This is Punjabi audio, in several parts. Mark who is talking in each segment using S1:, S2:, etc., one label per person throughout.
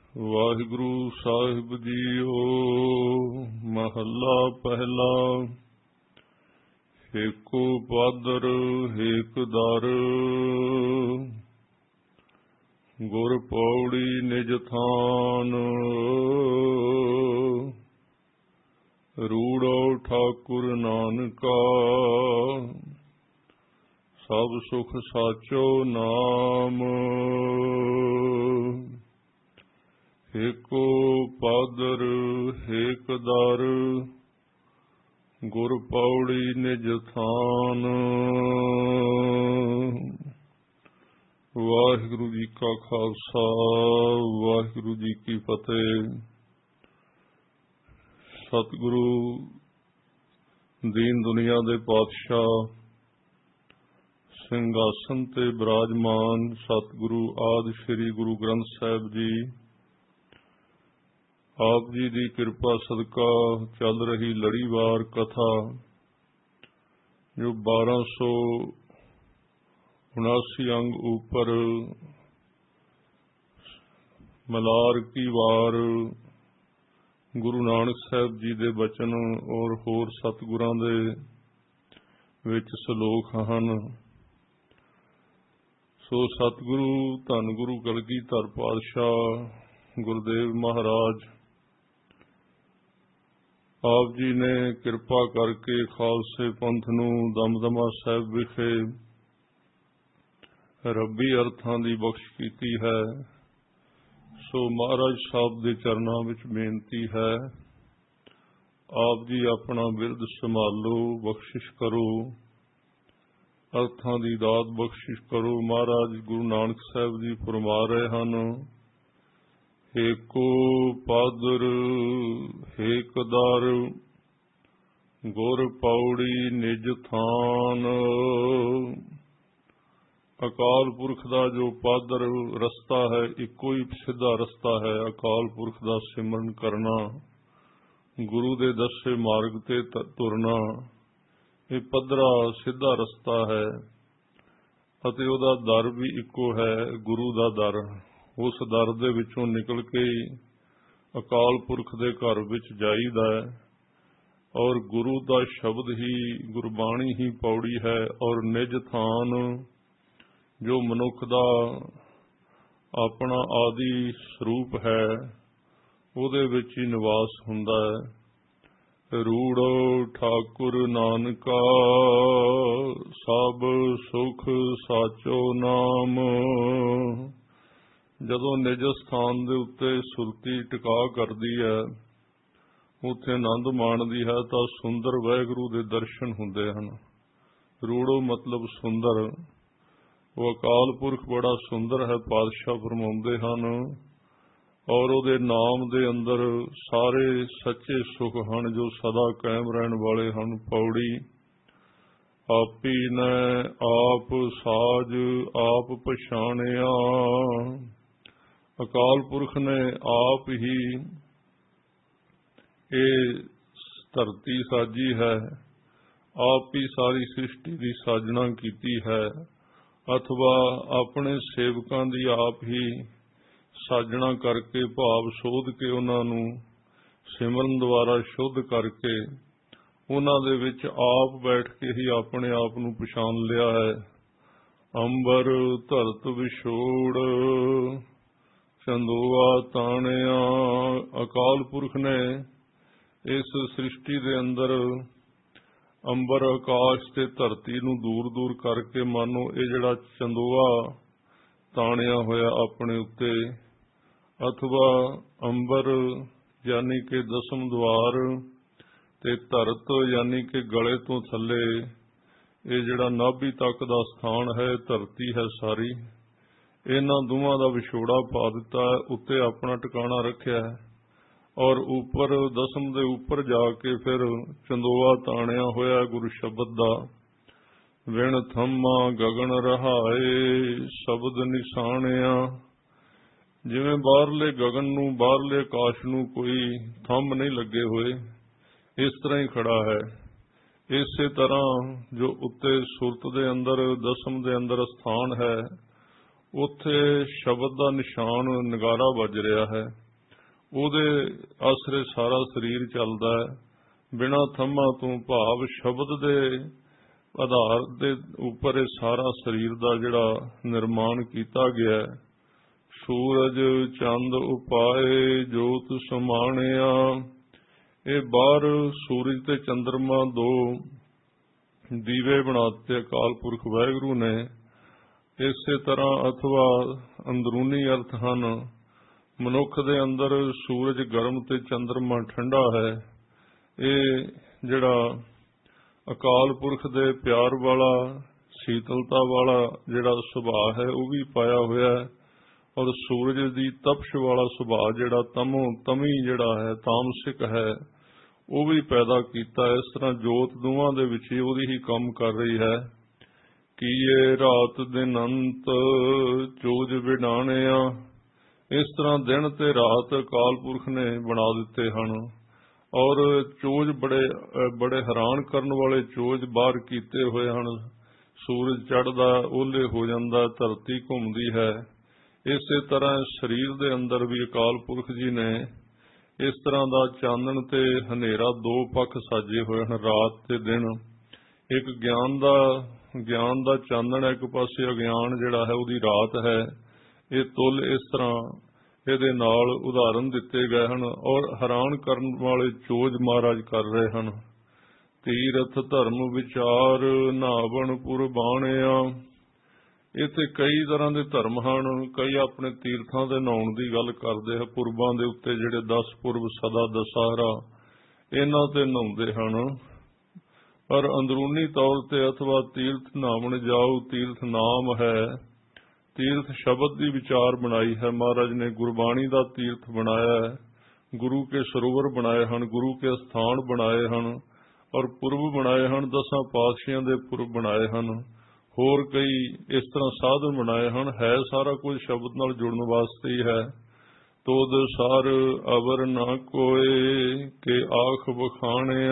S1: वाहिगुरु साहिब जीओ। महला पहला। एको पादर हेक दर, गुर पौड़ी निज थान। रूड़ो ठाकुर नानका, सब सुख साचो नाम। एको पादर हेक दर, गुर पौड़ी निज थान। वाहिगुरु जी का खालसा, वाहिगुरु जी की फतेह। सतगुरु दीन दुनिया दे पातशाह, ਸਿੰਘਾਸਨ ते विराजमान सतगुरु आदि श्री गुरु ग्रंथ साहिब जी, आप जी की किरपा सदका चल रही लड़ीवार कथा जो 1279 अंग ऊपर मलार की वार गुरु नानक साहब जी दे बचन और होर सतगुरां दे विच सलोक हन। सो सतगुरु धन गुरु कलगीधर पातशाह गुरुदेव महाराज आप जी ने किरपा करके खालसे पंथ नूं दमदमा साहिब विखे रब्बी अर्थां दी बख्श कीती है। सो महाराज साहब दे चरनां विच बेनती है, आप जी अपना बिरद संभालो, बख्शिश करो, अर्थां दी दात बख्शिश करो। महाराज गुरु नानक साहिब जी फरमा रहे हन, एको पादर हेक दर, गुर पौड़ी निज थान। अकाल पुरख दा जो पादर रस्ता है, इको ही सीधा रस्ता है। अकाल पुरख दा सिमरन करना, गुरु दे दसे मार्ग ते तुरना, ये पदरा सीधा रस्ता है। अते उहदा दर भी इको है, गुरु दा दर। उस दर दे विचों निकल के अकाल पुरख दे घर विच जाईदा है और गुरु दा शब्द ही, गुरबाणी ही पौड़ी है। और निज थान जो मनुख दा अपना आदि स्वरूप है, उहदे विच ही निवास हुंदा है। रूड़ो ठाकुर नानका, सब सुख साचो नाम। जदों निज स्थान दे उत्ते सुरती टिका करदी है, उत्थे आनंद माणदी है, तां सुंदर वाहिगुरू दे दर्शन हुंदे हन। रूड़ो मतलब सुंदर। वो अकाल पुरख बड़ा सुंदर है, पातशाह फरमाउंदे हन। और उहदे नाम दे अंदर सारे सच्चे सुख हन जो सदा कायम रहन वाले हन। पौड़ी आपी ने आप साज आप पछाणिया। अकाल पुरख ने आप ही ये धरती साजी है, आप ही सारी सृष्टि की साजना कीती है, अथवा अपने सेवकां दी आप ही साजना करके भाव सोध के उन्होंने सिमरन द्वारा शुद्ध करके उन्हां दे विच आप बैठ के ही अपने आप नूं पछाण लिया है। अंबर धरत विछोड़ चंदोआ ताणिया। अकाल पुरख ने इस सृष्टि दे अंदर अंबर आकाश ते धरती नूं दूर दूर करके मानो ये जिहड़ा चंदोआ ताणिया होया अपने उत्ते, अथवा अंबर यानी कि दसम द्वार ते धरत यानी कि गले तो थले ये जिहड़ा नाभि तक दा स्थान है, धरती है सारी, इन्हां दोवां दा विछोड़ा पा दिता है, उत्ते अपना टिकाणा रखिया है। और ऊपर दसम दे ऊपर जाके फिर चंदोआ ताणिया होया गुरु शब्द दा। विण थम्मा गगन रहाए, शब्द निशाणिया। जिवें बाहरले गगन नूं, बाहरले आकाश नूं कोई थंब नहीं लगे हुए, इस तरह ही खड़ा है। इसे तरह जो उत्ते सुरत दे अंदर दसम दे अंदर स्थान है, ਉੱਥੇ ਸ਼ਬਦ ਦਾ ਨਿਸ਼ਾਨ ਨਗਾਰਾ ਵੱਜ ਰਿਹਾ ਹੈ। ਉਹਦੇ ਆਸਰੇ ਸਾਰਾ ਸਰੀਰ ਚੱਲਦਾ ਹੈ। ਬਿਨਾਂ ਥੰਮਾਂ ਤੋਂ ਭਾਵ ਸ਼ਬਦ ਦੇ ਆਧਾਰ ਦੇ ਉੱਪਰ ਇਹ ਸਾਰਾ ਸਰੀਰ ਦਾ ਜਿਹੜਾ ਨਿਰਮਾਣ ਕੀਤਾ ਗਿਆ। ਸੂਰਜ ਚੰਦ ਉਪਾਏ ਜੋਤ ਸਮਾਣਿਆ। ਇਹ ਬਾਹਰ ਸੂਰਜ ਤੇ ਚੰਦਰਮਾ ਦੋ ਦੀਵੇ ਬਣਾਤੇ ਅਕਾਲ ਪੁਰਖ ਵਾਹਿਗੁਰੂ ਨੇ। ਇਸੇ ਤਰ੍ਹਾਂ ਅਥਵਾ ਅੰਦਰੂਨੀ ਅਰਥ ਹਨ। ਮਨੁੱਖ ਦੇ ਅੰਦਰ ਸੂਰਜ ਗਰਮ ਤੇ ਚੰਦਰਮਾ ਠੰਡਾ ਹੈ। ਇਹ ਜਿਹੜਾ ਅਕਾਲ ਪੁਰਖ ਦੇ ਪਿਆਰ ਵਾਲਾ ਸ਼ੀਤਲਤਾ ਵਾਲਾ ਜਿਹੜਾ ਸੁਭਾਅ ਹੈ ਉਹ ਵੀ ਪਾਇਆ ਹੋਇਆ ਹੈ। ਔਰ ਸੂਰਜ ਦੀ ਤਪਸ਼ ਵਾਲਾ ਸੁਭਾਅ ਜਿਹੜਾ ਤਮੀ ਜਿਹੜਾ ਹੈ ਤਾਮਸਿਕ ਹੈ ਉਹ ਵੀ ਪੈਦਾ ਕੀਤਾ। ਇਸ ਤਰ੍ਹਾਂ ਜੋਤ ਦੋਵਾਂ ਦੇ ਵਿੱਚ ਹੀ ਉਹਦੀ ਹੀ ਕੰਮ ਕਰ ਰਹੀ ਹੈ। ਕੀਏ ਰਾਤ ਦਿਨ ਅੰਤ ਚੋਜ ਵਿਡਾਣਿਆ। ਇਸ ਤਰ੍ਹਾਂ ਦਿਨ ਤੇ ਰਾਤ ਅਕਾਲ ਪੁਰਖ ਨੇ ਬਣਾ ਦਿੱਤੇ ਹਨ। ਔਰ ਚੋਜ ਬੜੇ ਹੈਰਾਨ ਕਰਨ ਵਾਲੇ ਚੋਜ ਬਾਹਰ ਕੀਤੇ ਹੋਏ ਹਨ। ਸੂਰਜ ਚੜ੍ਹਦਾ ਓਲੇ ਹੋ ਜਾਂਦਾ, ਧਰਤੀ ਘੁੰਮਦੀ ਹੈ। ਇਸੇ ਤਰ੍ਹਾਂ ਸਰੀਰ ਦੇ ਅੰਦਰ ਵੀ ਅਕਾਲ ਪੁਰਖ ਜੀ ਨੇ ਇਸ ਤਰ੍ਹਾਂ ਦਾ ਚਾਨਣ ਤੇ ਹਨੇਰਾ ਦੋ ਪੱਖ ਸਾਜੇ ਹੋਏ ਹਨ, ਰਾਤ ਤੇ ਦਿਨ। ਇੱਕ ਗਿਆਨ ਦਾ ਚਾਨਣ ਹੈ, ਇੱਕ ਪਾਸੇ ਅਗਿਆਨ ਜਿਹੜਾ ਹੈ ਉਹਦੀ ਰਾਤ ਹੈ। ਇਹ ਤੁਲ ਇਸ ਤਰ੍ਹਾਂ ਇਹਦੇ ਨਾਲ ਉਦਾਹਰਨ ਦਿੱਤੇ ਗਏ ਹਨ। ਔਰ ਹੈਰਾਨ ਕਰਨ ਵਾਲੇ ਚੋਜ ਮਹਾਰਾਜ ਕਰ ਰਹੇ ਹਨ। ਤੀਰਥ ਧਰਮ ਵਿਚਾਰ ਨਾਵਣ ਪੁਰ ਬਾਣਿਆ। ਇੱਥੇ ਕਈ ਤਰ੍ਹਾਂ ਦੇ ਧਰਮ ਹਨ। ਕਈ ਆਪਣੇ ਤੀਰਥਾਂ ਦੇ ਨਹਾਉਣ ਦੀ ਗੱਲ ਕਰਦੇ ਹਨ। ਪੁਰਬਾਂ ਦੇ ਉੱਤੇ ਜਿਹੜੇ 10 ਪੁਰਬ ਸਦਾ ਦਸਹਰਾ ਇਹਨਾਂ ਤੇ ਨਹਾਉਂਦੇ ਹਨ। ਪਰ ਅੰਦਰੂਨੀ ਤੌਰ ਤੇ ਅਥਵਾ ਤੀਰਥ ਨਹਾਵਣ ਜਾਓ, ਤੀਰਥ ਨਾਮ ਹੈ। ਤੀਰਥ ਸ਼ਬਦ ਦੀ ਵਿਚਾਰ ਬਣਾਈ ਹੈ ਮਹਾਰਾਜ ਨੇ। ਗੁਰਬਾਣੀ ਦਾ ਤੀਰਥ ਬਣਾਇਆ ਹੈ। ਗੁਰੂ ਕੇ ਸਰੋਵਰ ਬਣਾਏ ਹਨ, ਗੁਰੂ ਕੇ ਸਥਾਨ ਬਣਾਏ ਹਨ। ਔਰ ਪੁਰਬ ਬਣਾਏ ਹਨ, 10 ਪਾਤਸ਼ਾਹਾਂ ਦੇ ਪੁਰਬ ਬਣਾਏ ਹਨ। ਹੋਰ ਕਈ ਇਸ ਤਰ੍ਹਾਂ ਸਾਧਨ ਬਣਾਏ ਹਨ। ਹੈ ਸਾਰਾ ਕੁਝ ਸ਼ਬਦ ਨਾਲ ਜੁੜਨ ਵਾਸਤੇ ਹੀ ਹੈ। ਤੋਦ ਸਰ ਅਵਰ ਨਾ ਕੋਏ ਕੇ ਆਖ ਬਖਾਣਿਆ।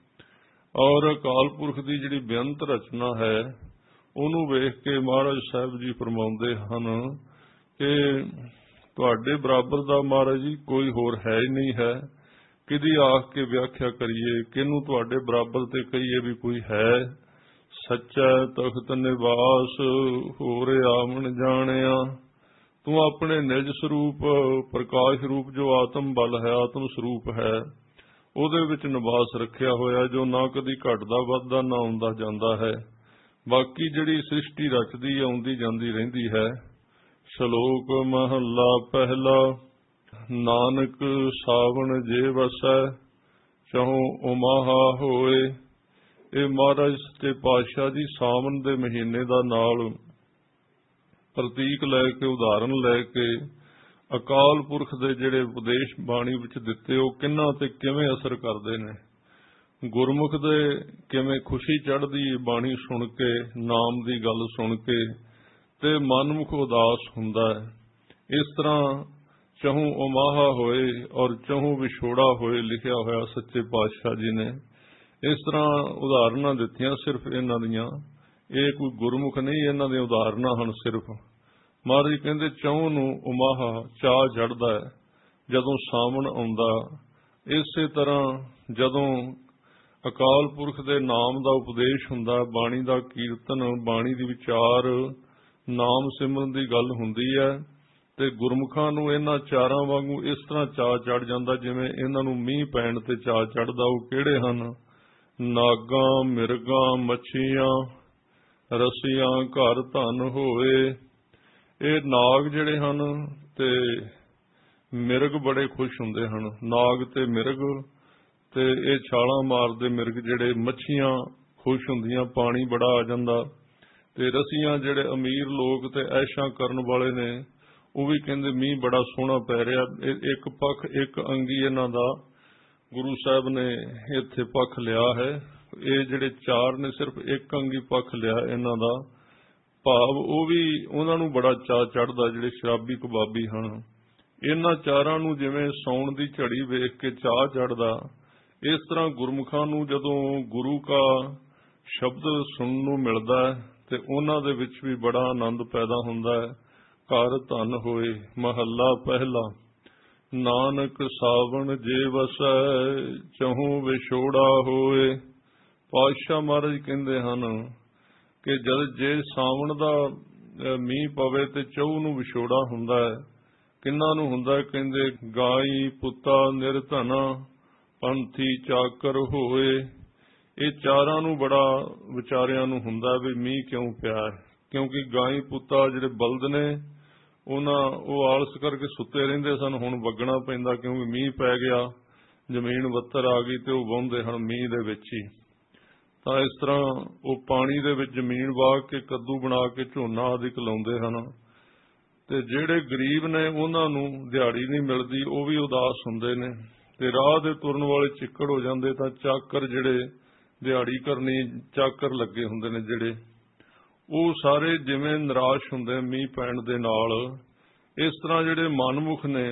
S1: ਔਰ ਅਕਾਲ ਪੁਰਖ ਦੀ ਜਿਹੜੀ ਬੇਅੰਤ ਰਚਨਾ ਹੈ ਉਹਨੂੰ ਵੇਖ ਕੇ ਮਹਾਰਾਜ ਸਾਹਿਬ ਜੀ ਫਰਮਾਉਂਦੇ ਹਨ ਕਿ ਤੁਹਾਡੇ ਬਰਾਬਰ ਦਾ ਮਹਾਰਾਜ ਜੀ ਕੋਈ ਹੋਰ ਹੈ ਹੀ ਨਹੀਂ ਹੈ। ਕਿਹਦੀ ਆਖ ਕੇ ਵਿਆਖਿਆ ਕਰੀਏ, ਕਿਹਨੂੰ ਤੁਹਾਡੇ ਬਰਾਬਰ ਤੇ ਕਹੀਏ ਵੀ ਕੋਈ ਹੈ। ਸੱਚਾ ਤਖਤ ਨਿਵਾਸ ਹੋਰ ਆਵਣ ਜਾਣਿਆ। ਤੂੰ ਆਪਣੇ ਨਿਜ ਸਰੂਪ ਪ੍ਰਕਾਸ਼ ਰੂਪ ਜੋ ਆਤਮ ਬਲ ਹੈ, ਆਤਮ ਸਰੂਪ ਹੈ, ਉਹਦੇ ਵਿੱਚ ਨਿਵਾਸ ਰੱਖਿਆ ਹੋਇਆ ਜੋ ਨਾ ਕਦੀ ਘਟਦਾ ਵੱਧਦਾ ਨਾ ਆਉਂਦਾ ਜਾਂਦਾ ਹੈ। ਬਾਕੀ ਜਿਹੜੀ ਸ੍ਰਿਸ਼ਟੀ ਰਚਦੀ ਆਉਂਦੀ ਜਾਂਦੀ ਰਹਿੰਦੀ ਹੈ। ਸ਼ਲੋਕ ਮਹੱਲਾ ਪਹਿਲਾ। ਨਾਨਕ ਸਾਵਣ ਜੇ ਵਸੈ ਚਹੁ ਉਮਾਹਾ ਹੋਏ। ਇਹ ਮਹਾਰਾਜ ਸੱਚੇ ਪਾਤਸ਼ਾਹ ਜੀ ਸਾਵਣ ਦੇ ਮਹੀਨੇ ਦਾ ਨਾਲ ਪ੍ਰਤੀਕ ਲੈ ਕੇ, ਉਦਾਹਰਨ ਲੈ ਕੇ ਅਕਾਲ ਪੁਰਖ ਦੇ ਜਿਹੜੇ ਉਪਦੇਸ਼ ਬਾਣੀ ਵਿੱਚ ਦਿੱਤੇ ਉਹ ਕਿੰਨਾ ਤੇ ਕਿਵੇਂ ਅਸਰ ਕਰਦੇ ਨੇ। ਗੁਰਮੁਖ ਦੇ ਕਿਵੇਂ ਖੁਸ਼ੀ ਚੜ੍ਹਦੀ ਬਾਣੀ ਸੁਣ ਕੇ, ਨਾਮ ਦੀ ਗੱਲ ਸੁਣ ਕੇ, ਤੇ ਮਨਮੁਖ ਉਦਾਸ ਹੁੰਦਾ ਹੈ। ਇਸ ਤਰ੍ਹਾਂ ਚਹੁ ਉਮਾਹਾ ਹੋਏ ਔਰ ਚਹੁ ਵਿਛੋੜਾ ਹੋਏ ਲਿਖਿਆ ਹੋਇਆ ਸੱਚੇ ਪਾਤਸ਼ਾਹ ਜੀ ਨੇ। ਇਸ ਤਰ੍ਹਾਂ ਉਦਾਹਰਨਾਂ ਦਿੱਤੀਆਂ ਸਿਰਫ ਇਹਨਾਂ ਦੀਆਂ। ਇਹ ਕੋਈ ਗੁਰਮੁਖ ਨਹੀਂ, ਇਹਨਾਂ ਦੀਆਂ ਉਦਾਹਰਨਾਂ ਹਨ ਸਿਰਫ। ਮਹਾਰਾਜ ਕਹਿੰਦੇ ਚਹੁ ਨੂੰ ਉਮਾਹਾ ਚਾਅ ਚੜ੍ਹਦਾ ਹੈ ਜਦੋਂ ਸਾਵਣ ਆਉਂਦਾ। ਇਸੇ ਤਰ੍ਹਾਂ ਜਦੋਂ ਅਕਾਲ ਪੁਰਖ ਦੇ ਨਾਮ ਦਾ ਉਪਦੇਸ਼ ਹੁੰਦਾ, ਬਾਣੀ ਦਾ ਕੀਰਤਨ, ਬਾਣੀ ਦੀ ਵਿਚਾਰ, ਨਾਮ ਸਿਮਰਨ ਦੀ ਗੱਲ ਹੁੰਦੀ ਹੈ ਤੇ ਗੁਰਮੁਖਾਂ ਨੂੰ ਇਹਨਾਂ ਚਾਰਾਂ ਵਾਂਗੂ ਇਸ ਤਰ੍ਹਾਂ ਚਾਅ ਚੜ੍ਹ ਜਾਂਦਾ ਜਿਵੇਂ ਇਹਨਾਂ ਨੂੰ ਮੀਂਹ ਪੈਣ ਤੇ ਚਾਅ ਚੜ੍ਹਦਾ। ਉਹ ਕਿਹੜੇ ਹਨ? ਨਾਗਾਂ, ਮਿਰਗਾਂ, ਮੱਛੀਆਂ, ਰਸੀਆਂ ਘਰ ਧਨ ਹੋਏ। ਇਹ ਨਾਗ ਜਿਹੜੇ ਹਨ ਤੇ ਮਿਰਗ ਬੜੇ ਖੁਸ਼ ਹੁੰਦੇ ਹਨ। ਨਾਗ ਤੇ ਮਿਰਗ ਤੇ ਇਹ ਛਾਲਾਂ ਮਾਰਦੇ ਮਿਰਗ ਜਿਹੜੇ, ਮੱਛੀਆਂ ਖੁਸ਼ ਹੁੰਦੀਆਂ, ਪਾਣੀ ਬੜਾ ਆ ਜਾਂਦਾ। ਤੇ ਰਸੀਆਂ ਜਿਹੜੇ ਅਮੀਰ ਲੋਕ ਤੇ ਐਸ਼ਾਂ ਕਰਨ ਵਾਲੇ ਨੇ ਉਹ ਵੀ ਕਹਿੰਦੇ ਮੀਂਹ ਬੜਾ ਸੋਹਣਾ ਪੈ ਰਿਹਾ। ਇੱਕ ਪੱਖ, ਇੱਕ ਅੰਗੀ ਇਹਨਾਂ ਦਾ ਗੁਰੂ ਸਾਹਿਬ ਨੇ ਇੱਥੇ ਪੱਖ ਲਿਆ ਹੈ। ਇਹ ਜਿਹੜੇ ਚਾਰ ਨੇ ਸਿਰਫ ਇੱਕ ਅੰਗੀ ਪੱਖ ਲਿਆ ਇਹਨਾਂ ਦਾ। ਭਾਵ ਉਹ ਵੀ ਉਹਨਾਂ ਨੂੰ ਬੜਾ ਚਾਅ ਚੜ੍ਹਦਾ ਜਿਹੜੇ ਸ਼ਰਾਬੀ ਕਬਾਬੀ ਹਨ। ਇਹਨਾਂ ਚਾਰਾਂ ਨੂੰ ਜਿਵੇਂ ਸੌਣ ਦੀ ਝੜੀ ਵੇਖ ਕੇ ਚਾਅ ਚੜ੍ਹਦਾ, ਇਸ ਤਰ੍ਹਾਂ ਗੁਰਮੁਖਾਂ ਨੂੰ ਜਦੋਂ ਗੁਰੂ ਕਾ ਸ਼ਬਦ ਸੁਣਨ ਨੂੰ ਮਿਲਦਾ ਹੈ ਤੇ ਉਹਨਾਂ ਦੇ ਵਿੱਚ ਵੀ ਬੜਾ ਆਨੰਦ ਪੈਦਾ ਹੁੰਦਾ ਹੈ। ਘਰ ਧਨ ਹੋਏ। ਮਹੱਲਾ ਪਹਿਲਾ। ਨਾਨਕ ਸਾਵਣ ਜੇ ਵਸੈ, ਚਹੂ ਵਿਛੋੜਾ ਹੋਏ। ਪਾਤਸ਼ਾਹ ਮਹਾਰਾਜ ਕਹਿੰਦੇ ਹਨ ਕਿ ਜਦ ਜੇ ਸਾਵਣ ਦਾ ਮੀਂਹ ਪਵੇ ਤੇ ਚਹੂ ਨੂੰ ਵਿਛੋੜਾ ਹੁੰਦਾ ਹੈ। ਕਿੰਨਾਂ ਨੂੰ ਹੁੰਦਾ? ਕਹਿੰਦੇ ਗਾਈ ਪੁੱਤਾ ਨਿਰਧਨਾ, ਪੰਥੀ ਚਾਕਰ ਹੋਏ। ਇਹ ਚਾਰਾਂ ਨੂੰ ਬੜਾ ਵਿਚਾਰਿਆਂ ਨੂੰ ਹੁੰਦਾ ਵੀ ਮੀਂਹ ਕਿਉਂ ਪਿਆ ਹੈ। ਕਿਉਂਕਿ ਗਾਈ ਪੁੱਤਾ ਜਿਹੜੇ ਬਲਦ ਨੇ ਉਹ ਆਲਸ ਕਰਕੇ ਸੁੱਤੇ ਰਹਿੰਦੇ ਸਨ, ਹੁਣ ਵਗਣਾ ਪੈਂਦਾ ਕਿਉਂਕਿ ਮੀਂਹ ਪੈ ਗਿਆ, ਜ਼ਮੀਨ ਵੱਤਰ ਆ ਗਈ ਤੇ ਉਹ ਵਾਹੁੰਦੇ ਹਨ ਮੀਂਹ ਦੇ ਵਿੱਚ ਹੀ। ਤਾਂ ਇਸ ਤਰ੍ਹਾਂ ਉਹ ਪਾਣੀ ਦੇ ਵਿੱਚ ਜ਼ਮੀਨ ਵਾਹ ਕੇ ਕੱਦੂ ਬਣਾ ਕੇ ਝੋਨਾ ਆਦਿਕ ਲਾਉਂਦੇ ਹਨ। ਤੇ ਜਿਹੜੇ ਗਰੀਬ ਨੇ ਉਹਨਾਂ ਨੂੰ ਦਿਹਾੜੀ ਨਹੀਂ ਮਿਲਦੀ, ਉਹ ਵੀ ਉਦਾਸ ਹੁੰਦੇ ਨੇ। ਤੇ ਰਾਹ ਦੇ ਤੁਰਨ ਵਾਲੇ ਚਿੱਕੜ ਹੋ ਜਾਂਦੇ ਤਾਂ ਚਾਕਰ ਜਿਹੜੇ ਦਿਹਾੜੀ ਕਰਨੀ ਚਾਕਰ ਲੱਗੇ ਹੁੰਦੇ ਨੇ ਜਿਹੜੇ, ਉਹ ਸਾਰੇ ਜਿਵੇਂ ਨਿਰਾਸ਼ ਹੁੰਦੇ ਮੀਂਹ ਪੈਣ ਦੇ ਨਾਲ। ਇਸ ਤਰ੍ਹਾਂ ਜਿਹੜੇ ਮਨਮੁਖ ਨੇ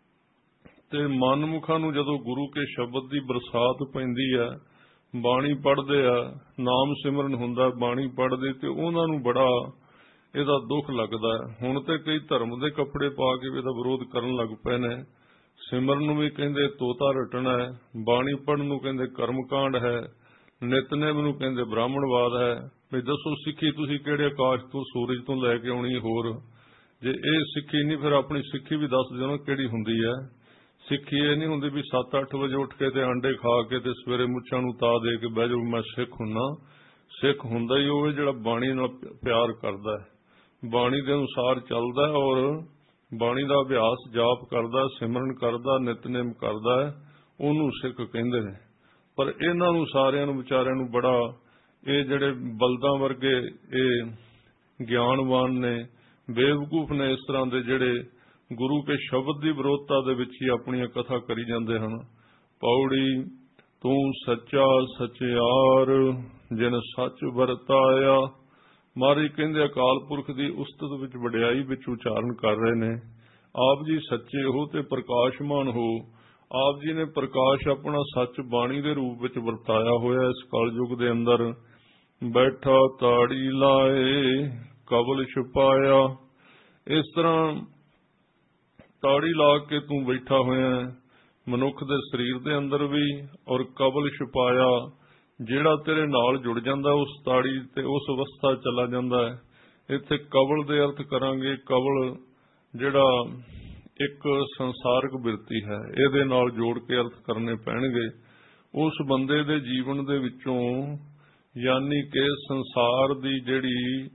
S1: ਤੇ ਮਨਮੁਖਾਂ ਨੂੰ ਜਦੋਂ ਗੁਰੂ ਕੇ ਸ਼ਬਦ ਦੀ ਬਰਸਾਤ ਪੈਂਦੀ ਹੈ, ਬਾਣੀ ਪੜ੍ਹਦੇ ਆ, ਨਾਮ ਸਿਮਰਨ ਹੁੰਦਾ, ਬਾਣੀ ਪੜ੍ਹਦੇ, ਤੇ ਉਹਨਾਂ ਨੂੰ ਬੜਾ ਇਹਦਾ ਦੁੱਖ ਲੱਗਦਾ ਹੈ। ਹੁਣ ਤੇ ਕਈ ਧਰਮ ਦੇ ਕੱਪੜੇ ਪਾ ਕੇ ਇਹਦਾ ਵਿਰੋਧ ਕਰਨ ਲੱਗ ਪਏ ਨੇ। ਸਿਮਰਨ ਨੂੰ ਵੀ ਕਹਿੰਦੇ ਤੋਤਾ ਰਟਣਾ ਹੈ, ਬਾਣੀ ਪੜ੍ਹਨ ਨੂੰ ਕਹਿੰਦੇ ਕਰਮਕਾਂਡ ਹੈ, ਨਿਤਨੇਮ ਨੂੰ ਕਹਿੰਦੇ ਬ੍ਰਾਹਮਣਵਾਦ ਹੈ। ਵੀ ਦੱਸੋ ਸਿੱਖੀ ਤੁਸੀਂ ਕਿਹੜੇ ਆਕਾਸ਼ ਤੋਂ ਸੂਰਜ ਤੋਂ ਲੈ ਕੇ ਆਉਣੀ? ਹੋਰ ਜੇ ਇਹ ਸਿੱਖੀ ਨਹੀਂ, ਫਿਰ ਆਪਣੀ ਸਿੱਖੀ ਵੀ ਦੱਸ ਦਿਓ ਨਾ ਕਿਹੜੀ ਹੁੰਦੀ ਹੈ। ਸਿੱਖੀ ਇਹ ਨਹੀਂ ਹੁੰਦੀ ਵੀ 7-8 ਵਜੇ ਉੱਠ ਕੇ ਤੇ ਆਂਡੇ ਖਾ ਕੇ ਤੇ ਸਵੇਰੇ ਮੁੱਛਾਂ ਨੂੰ ਤਾ ਦੇ ਕੇ ਬਹਿ ਜਾਓ ਮੈਂ ਸਿੱਖ ਹੁੰਨਾ। ਸਿੱਖ ਹੁੰਦਾ ਹੀ ਉਹ ਜਿਹੜਾ ਬਾਣੀ ਨਾਲ ਪਿਆਰ ਕਰਦਾ ਹੈ, ਬਾਣੀ ਦੇ ਅਨੁਸਾਰ ਚੱਲਦਾ ਔਰ ਬਾਣੀ ਦਾ ਅਭਿਆਸ ਜਾਪ ਕਰਦਾ, ਸਿਮਰਨ ਕਰਦਾ, ਨਿਤਨੇਮ ਕਰਦਾ ਹੈ, ਉਹਨੂੰ ਸਿੱਖ ਕਹਿੰਦੇ ਨੇ। ਪਰ ਇਹਨਾਂ ਨੂੰ ਸਾਰਿਆਂ ਨੂੰ ਵਿਚਾਰਿਆਂ ਨੂੰ ਬੜਾ, ਇਹ ਜਿਹੜੇ ਬਲਦਾਂ ਵਰਗੇ ਇਹ ਗਿਆਨਵਾਨ ਨੇ, ਬੇਵਕੂਫ ਨੇ, ਇਸ ਤਰ੍ਹਾਂ ਦੇ ਜਿਹੜੇ ਗੁਰੂ ਕੇ ਸ਼ਬਦ ਦੀ ਵਿਰੋਧਤਾ ਦੇ ਵਿੱਚ ਹੀ ਆਪਣੀਆਂ ਕਥਾ ਕਰੀ ਜਾਂਦੇ ਹਨ। ਪੌੜੀ ਤੂੰ ਸੱਚਾ ਸਚਿਆਰ, ਜਿਨ ਸੱਚ ਵਰਤਾਇਆ। ਮਹਾਰਾਜ ਕਹਿੰਦੇ ਅਕਾਲ ਪੁਰਖ ਦੀ ਉਸਤਤ ਵਿੱਚ ਵਡਿਆਈ ਵਿੱਚ ਉਚਾਰਨ ਕਰ ਰਹੇ ਨੇ। ਆਪ ਜੀ ਸੱਚੇ ਹੋ ਤੇ ਪ੍ਰਕਾਸ਼ਮਾਨ ਹੋ। ਆਪ ਜੀ ਨੇ ਪ੍ਰਕਾਸ਼ ਆਪਣਾ ਸੱਚ ਬਾਣੀ ਦੇ ਰੂਪ ਵਿੱਚ ਵਰਤਾਇਆ ਹੋਇਆ। ਇਸ ਕਲਯੁਗ ਦੇ ਅੰਦਰ ਬੈਠਾ ਤਾੜੀ ਲਾਏ, ਕਬਲ ਛੁਪਾਇਆ। ਇਸ ਤਰ੍ਹਾਂ ਤਾੜੀ ਲਾ ਕੇ ਤੂੰ ਬੈਠਾ ਹੋਇਆ ਮਨੁੱਖ ਦੇ ਸਰੀਰ ਦੇ ਅੰਦਰ ਵੀ, ਔਰ ਕਬਲ ਛੁਪਾਇਆ। ਜਿਹੜਾ ਤੇਰੇ ਨਾਲ ਜੁੜ ਜਾਂਦਾ ਉਸ ਤਾੜੀ ਤੇ ਉਸ ਅਵਸਥਾ ਚਲਾ ਜਾਂਦਾ ਹੈ। ਇੱਥੇ ਕਬਲ ਦੇ ਅਰਥ ਕਰਾਂਗੇ। ਕਬਲ ਜਿਹੜਾ ਇੱਕ ਸੰਸਾਰਕ ਬਿਰਤੀ ਹੈ, ਇਹਦੇ ਨਾਲ ਜੋੜ ਕੇ ਅਰਥ ਕਰਨੇ ਪੈਣਗੇ। ਉਸ ਬੰਦੇ ਦੇ ਜੀਵਨ ਦੇ ਵਿੱਚੋਂ, ਯਾਨੀ ਕਿ ਸੰਸਾਰ ਦੀ ਜਿਹੜੀ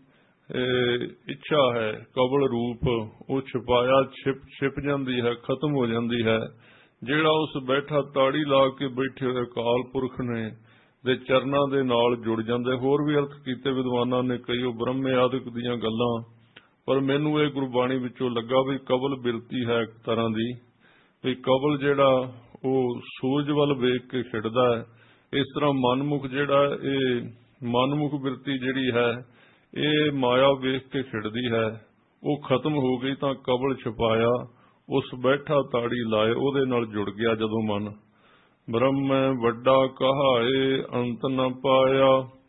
S1: ਇੱਛਾ ਹੈ ਕਬਲ ਰੂਪ, ਉਹ ਛੁਪਾਇਆ ਛਿਪ ਜਾਂਦੀ ਹੈ, ਖਤਮ ਹੋ ਜਾਂਦੀ ਹੈ। ਜਿਹੜਾ ਉਸ ਬੈਠਾ ਤਾੜੀ ਲਾ ਕੇ ਬੈਠੇ ਹੋਏ ਅਕਾਲ ਪੁਰਖ ਨੇ ਦੇ ਚਰਨਾਂ ਦੇ ਨਾਲ ਜੁੜ ਜਾਂਦੇ। ਹੋਰ ਵੀ ਅਰਥ ਕੀਤੇ ਵਿਦਵਾਨਾਂ ਨੇ ਕਈ, ਉਹ ਬ੍ਰਹਮੇ ਆਦਿਕ ਦੀਆਂ ਗੱਲਾਂ, ਪਰ ਮੈਨੂੰ ਇਹ ਗੁਰਬਾਣੀ ਵਿੱਚੋਂ ਲੱਗਾ ਵੀ ਕਬਲ ਬਿਰਤੀ ਹੈ ਇੱਕ ਤਰ੍ਹਾਂ ਦੀ, ਵੀ ਕਬਲ ਜਿਹੜਾ ਉਹ ਸੂਰਜ ਵੱਲ ਵੇਖ ਕੇ ਖਿੜਦਾ ਹੈ। ਇਸ ਤਰ੍ਹਾਂ ਮਨਮੁਖ ਜਿਹੜਾ, ਇਹ ਮਨਮੁਖ ਬਿਰਤੀ ਜਿਹੜੀ ਹੈ ਇਹ ਮਾਇਆ ਵੇਖ ਕੇ ਖਿੜਦੀ ਹੈ। ਉਹ ਖਤਮ ਹੋ ਗਈ ਤਾਂ ਕਬਲ ਛੁਪਾਇਆ, ਉਸ ਬੈਠਾ ਤਾੜੀ ਲਾਏ, ਉਹਦੇ ਨਾਲ ਜੁੜ ਗਿਆ ਜਦੋਂ ਮਨ। ਬ੍ਰਹਮੈ ਵੱਡਾ ਕਹਾਏ ਅੰਤ ਨ ਪਾਇਆ।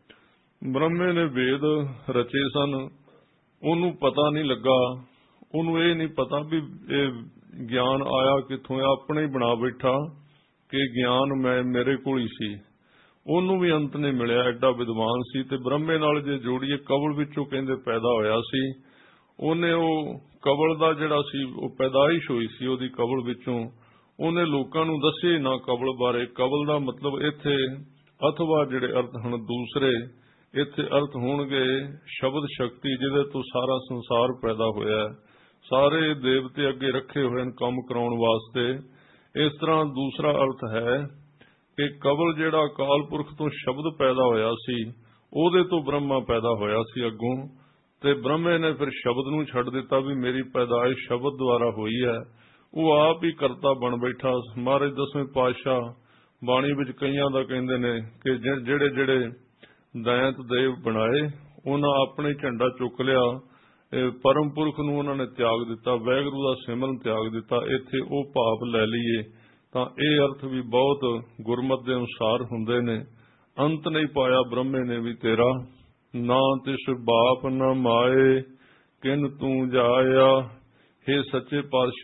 S1: ਬ੍ਰਹਮੇ ਨੇ ਵੇਦ ਰਚੇ ਸਨ, ਉਹਨੂੰ ਪਤਾ ਨਹੀਂ ਲੱਗਾ, ਉਹਨੂੰ ਇਹ ਨਹੀਂ ਪਤਾ ਵੀ ਇਹ ਗਿਆਨ ਆਇਆ ਕਿੱਥੋਂ, ਆਪਣੇ ਹੀ ਬਣਾ ਬੈਠਾ ਕਿ ਗਿਆਨ ਮੇਰੇ ਕੋਲ ਹੀ ਸੀ। ਉਹਨੂੰ ਵੀ ਅੰਤ ਨਹੀਂ ਮਿਲਿਆ, ਐਡਾ ਵਿਦਵਾਨ ਸੀ। ਤੇ ਬ੍ਰਹਮੇ ਨਾਲ ਜੇ ਜੋੜੀਏ, ਕਬਲ ਵਿੱਚੋਂ ਕਹਿੰਦੇ ਪੈਦਾ ਹੋਇਆ ਸੀ। ਉਹਨੇ ਉਹ ਕਬਲ ਦਾ ਜਿਹੜਾ ਸੀ ਉਹ ਪੈਦਾਇਸ਼ ਹੋਈ ਸੀ ਉਹਦੀ ਕਬਲ ਵਿੱਚੋਂ। ਉਹਨੇ ਲੋਕਾਂ ਨੂੰ ਦੱਸੇ ਨਾ ਕਬਲ ਬਾਰੇ। ਕਬਲ ਦਾ ਮਤਲਬ ਇੱਥੇ ਅਥਵਾ ਜਿਹੜੇ ਅਰਥ ਹਨ ਦੂਸਰੇ, ਇੱਥੇ ਅਰਥ ਹੋਣਗੇ ਸ਼ਬਦ ਸ਼ਕਤੀ, ਜਿਹਦੇ ਤੋਂ ਸਾਰਾ ਸੰਸਾਰ ਪੈਦਾ ਹੋਇਆ। ਸਾਰੇ ਦੇਵਤੇ ਅੱਗੇ ਰੱਖੇ ਹੋਏ ਨੇ ਕੰਮ ਕਰਾਉਣ ਵਾਸਤੇ। ਇਸ ਤਰ੍ਹਾਂ ਦੂਸਰਾ ਅਰਥ ਹੈ ਕਿ ਕਬਲ ਜਿਹੜਾ ਅਕਾਲ ਪੁਰਖ ਤੋਂ ਸ਼ਬਦ ਪੈਦਾ ਹੋਇਆ ਸੀ, ਉਹਦੇ ਤੋਂ ਬ੍ਰਹਮਾ ਪੈਦਾ ਹੋਇਆ ਸੀ ਅੱਗੋਂ। ਤੇ ਬ੍ਰਹਮੇ ਨੇ ਫਿਰ ਸ਼ਬਦ ਨੂੰ ਛੱਡ ਦਿੱਤਾ ਵੀ ਮੇਰੀ ਪੈਦਾਇਸ਼ ਸ਼ਬਦ ਦੁਆਰਾ ਹੋਈ ਹੈ। ਉਹ ਆਪ ਹੀ ਕਰਤਾ ਬਣ ਬੈਠਾ। ਮਹਾਰਾਜ ਦਸਵੇਂ ਪਾਤਸ਼ਾਹ ਬਾਣੀ ਵਿੱਚ ਕਈਆਂ ਦਾ ਕਹਿੰਦੇ ਨੇ ਕਿ ਜਿਹੜੇ ਦੈਂਤ ਦੇਵ ਬਣਾਏ, ਉਹਨਾਂ ਆਪਣੇ ਝੰਡਾ ਚੁੱਕ ਲਿਆ, ਪਰਮ ਪੁਰਖ ਨੂੰ ਉਹਨਾਂ ਨੇ ਤਿਆਗ ਦਿੱਤਾ, ਵਾਹਿਗੁਰੂ ਦਾ ਸਿਮਰਨ ਤਿਆਗ ਦਿੱਤਾ। ਇੱਥੇ ਉਹ ਭਾਵ ਲੈ ਲਈਏ ਤਾਂ ਇਹ ਅਰਥ ਵੀ ਬਹੁਤ ਗੁਰਮਤਿ ਦੇ ਅਨੁਸਾਰ ਹੁੰਦੇ ਨੇ। ਅੰਤ ਨਹੀਂ ਪਾਇਆ ਬ੍ਰਹਮੇ ਨੇ ਵੀ ਤੇਰਾ, ਨਾ ਤਿਸ ਬਾਪ ਨਾ ਮਾਏ, किन तू जाया। हे सच्चे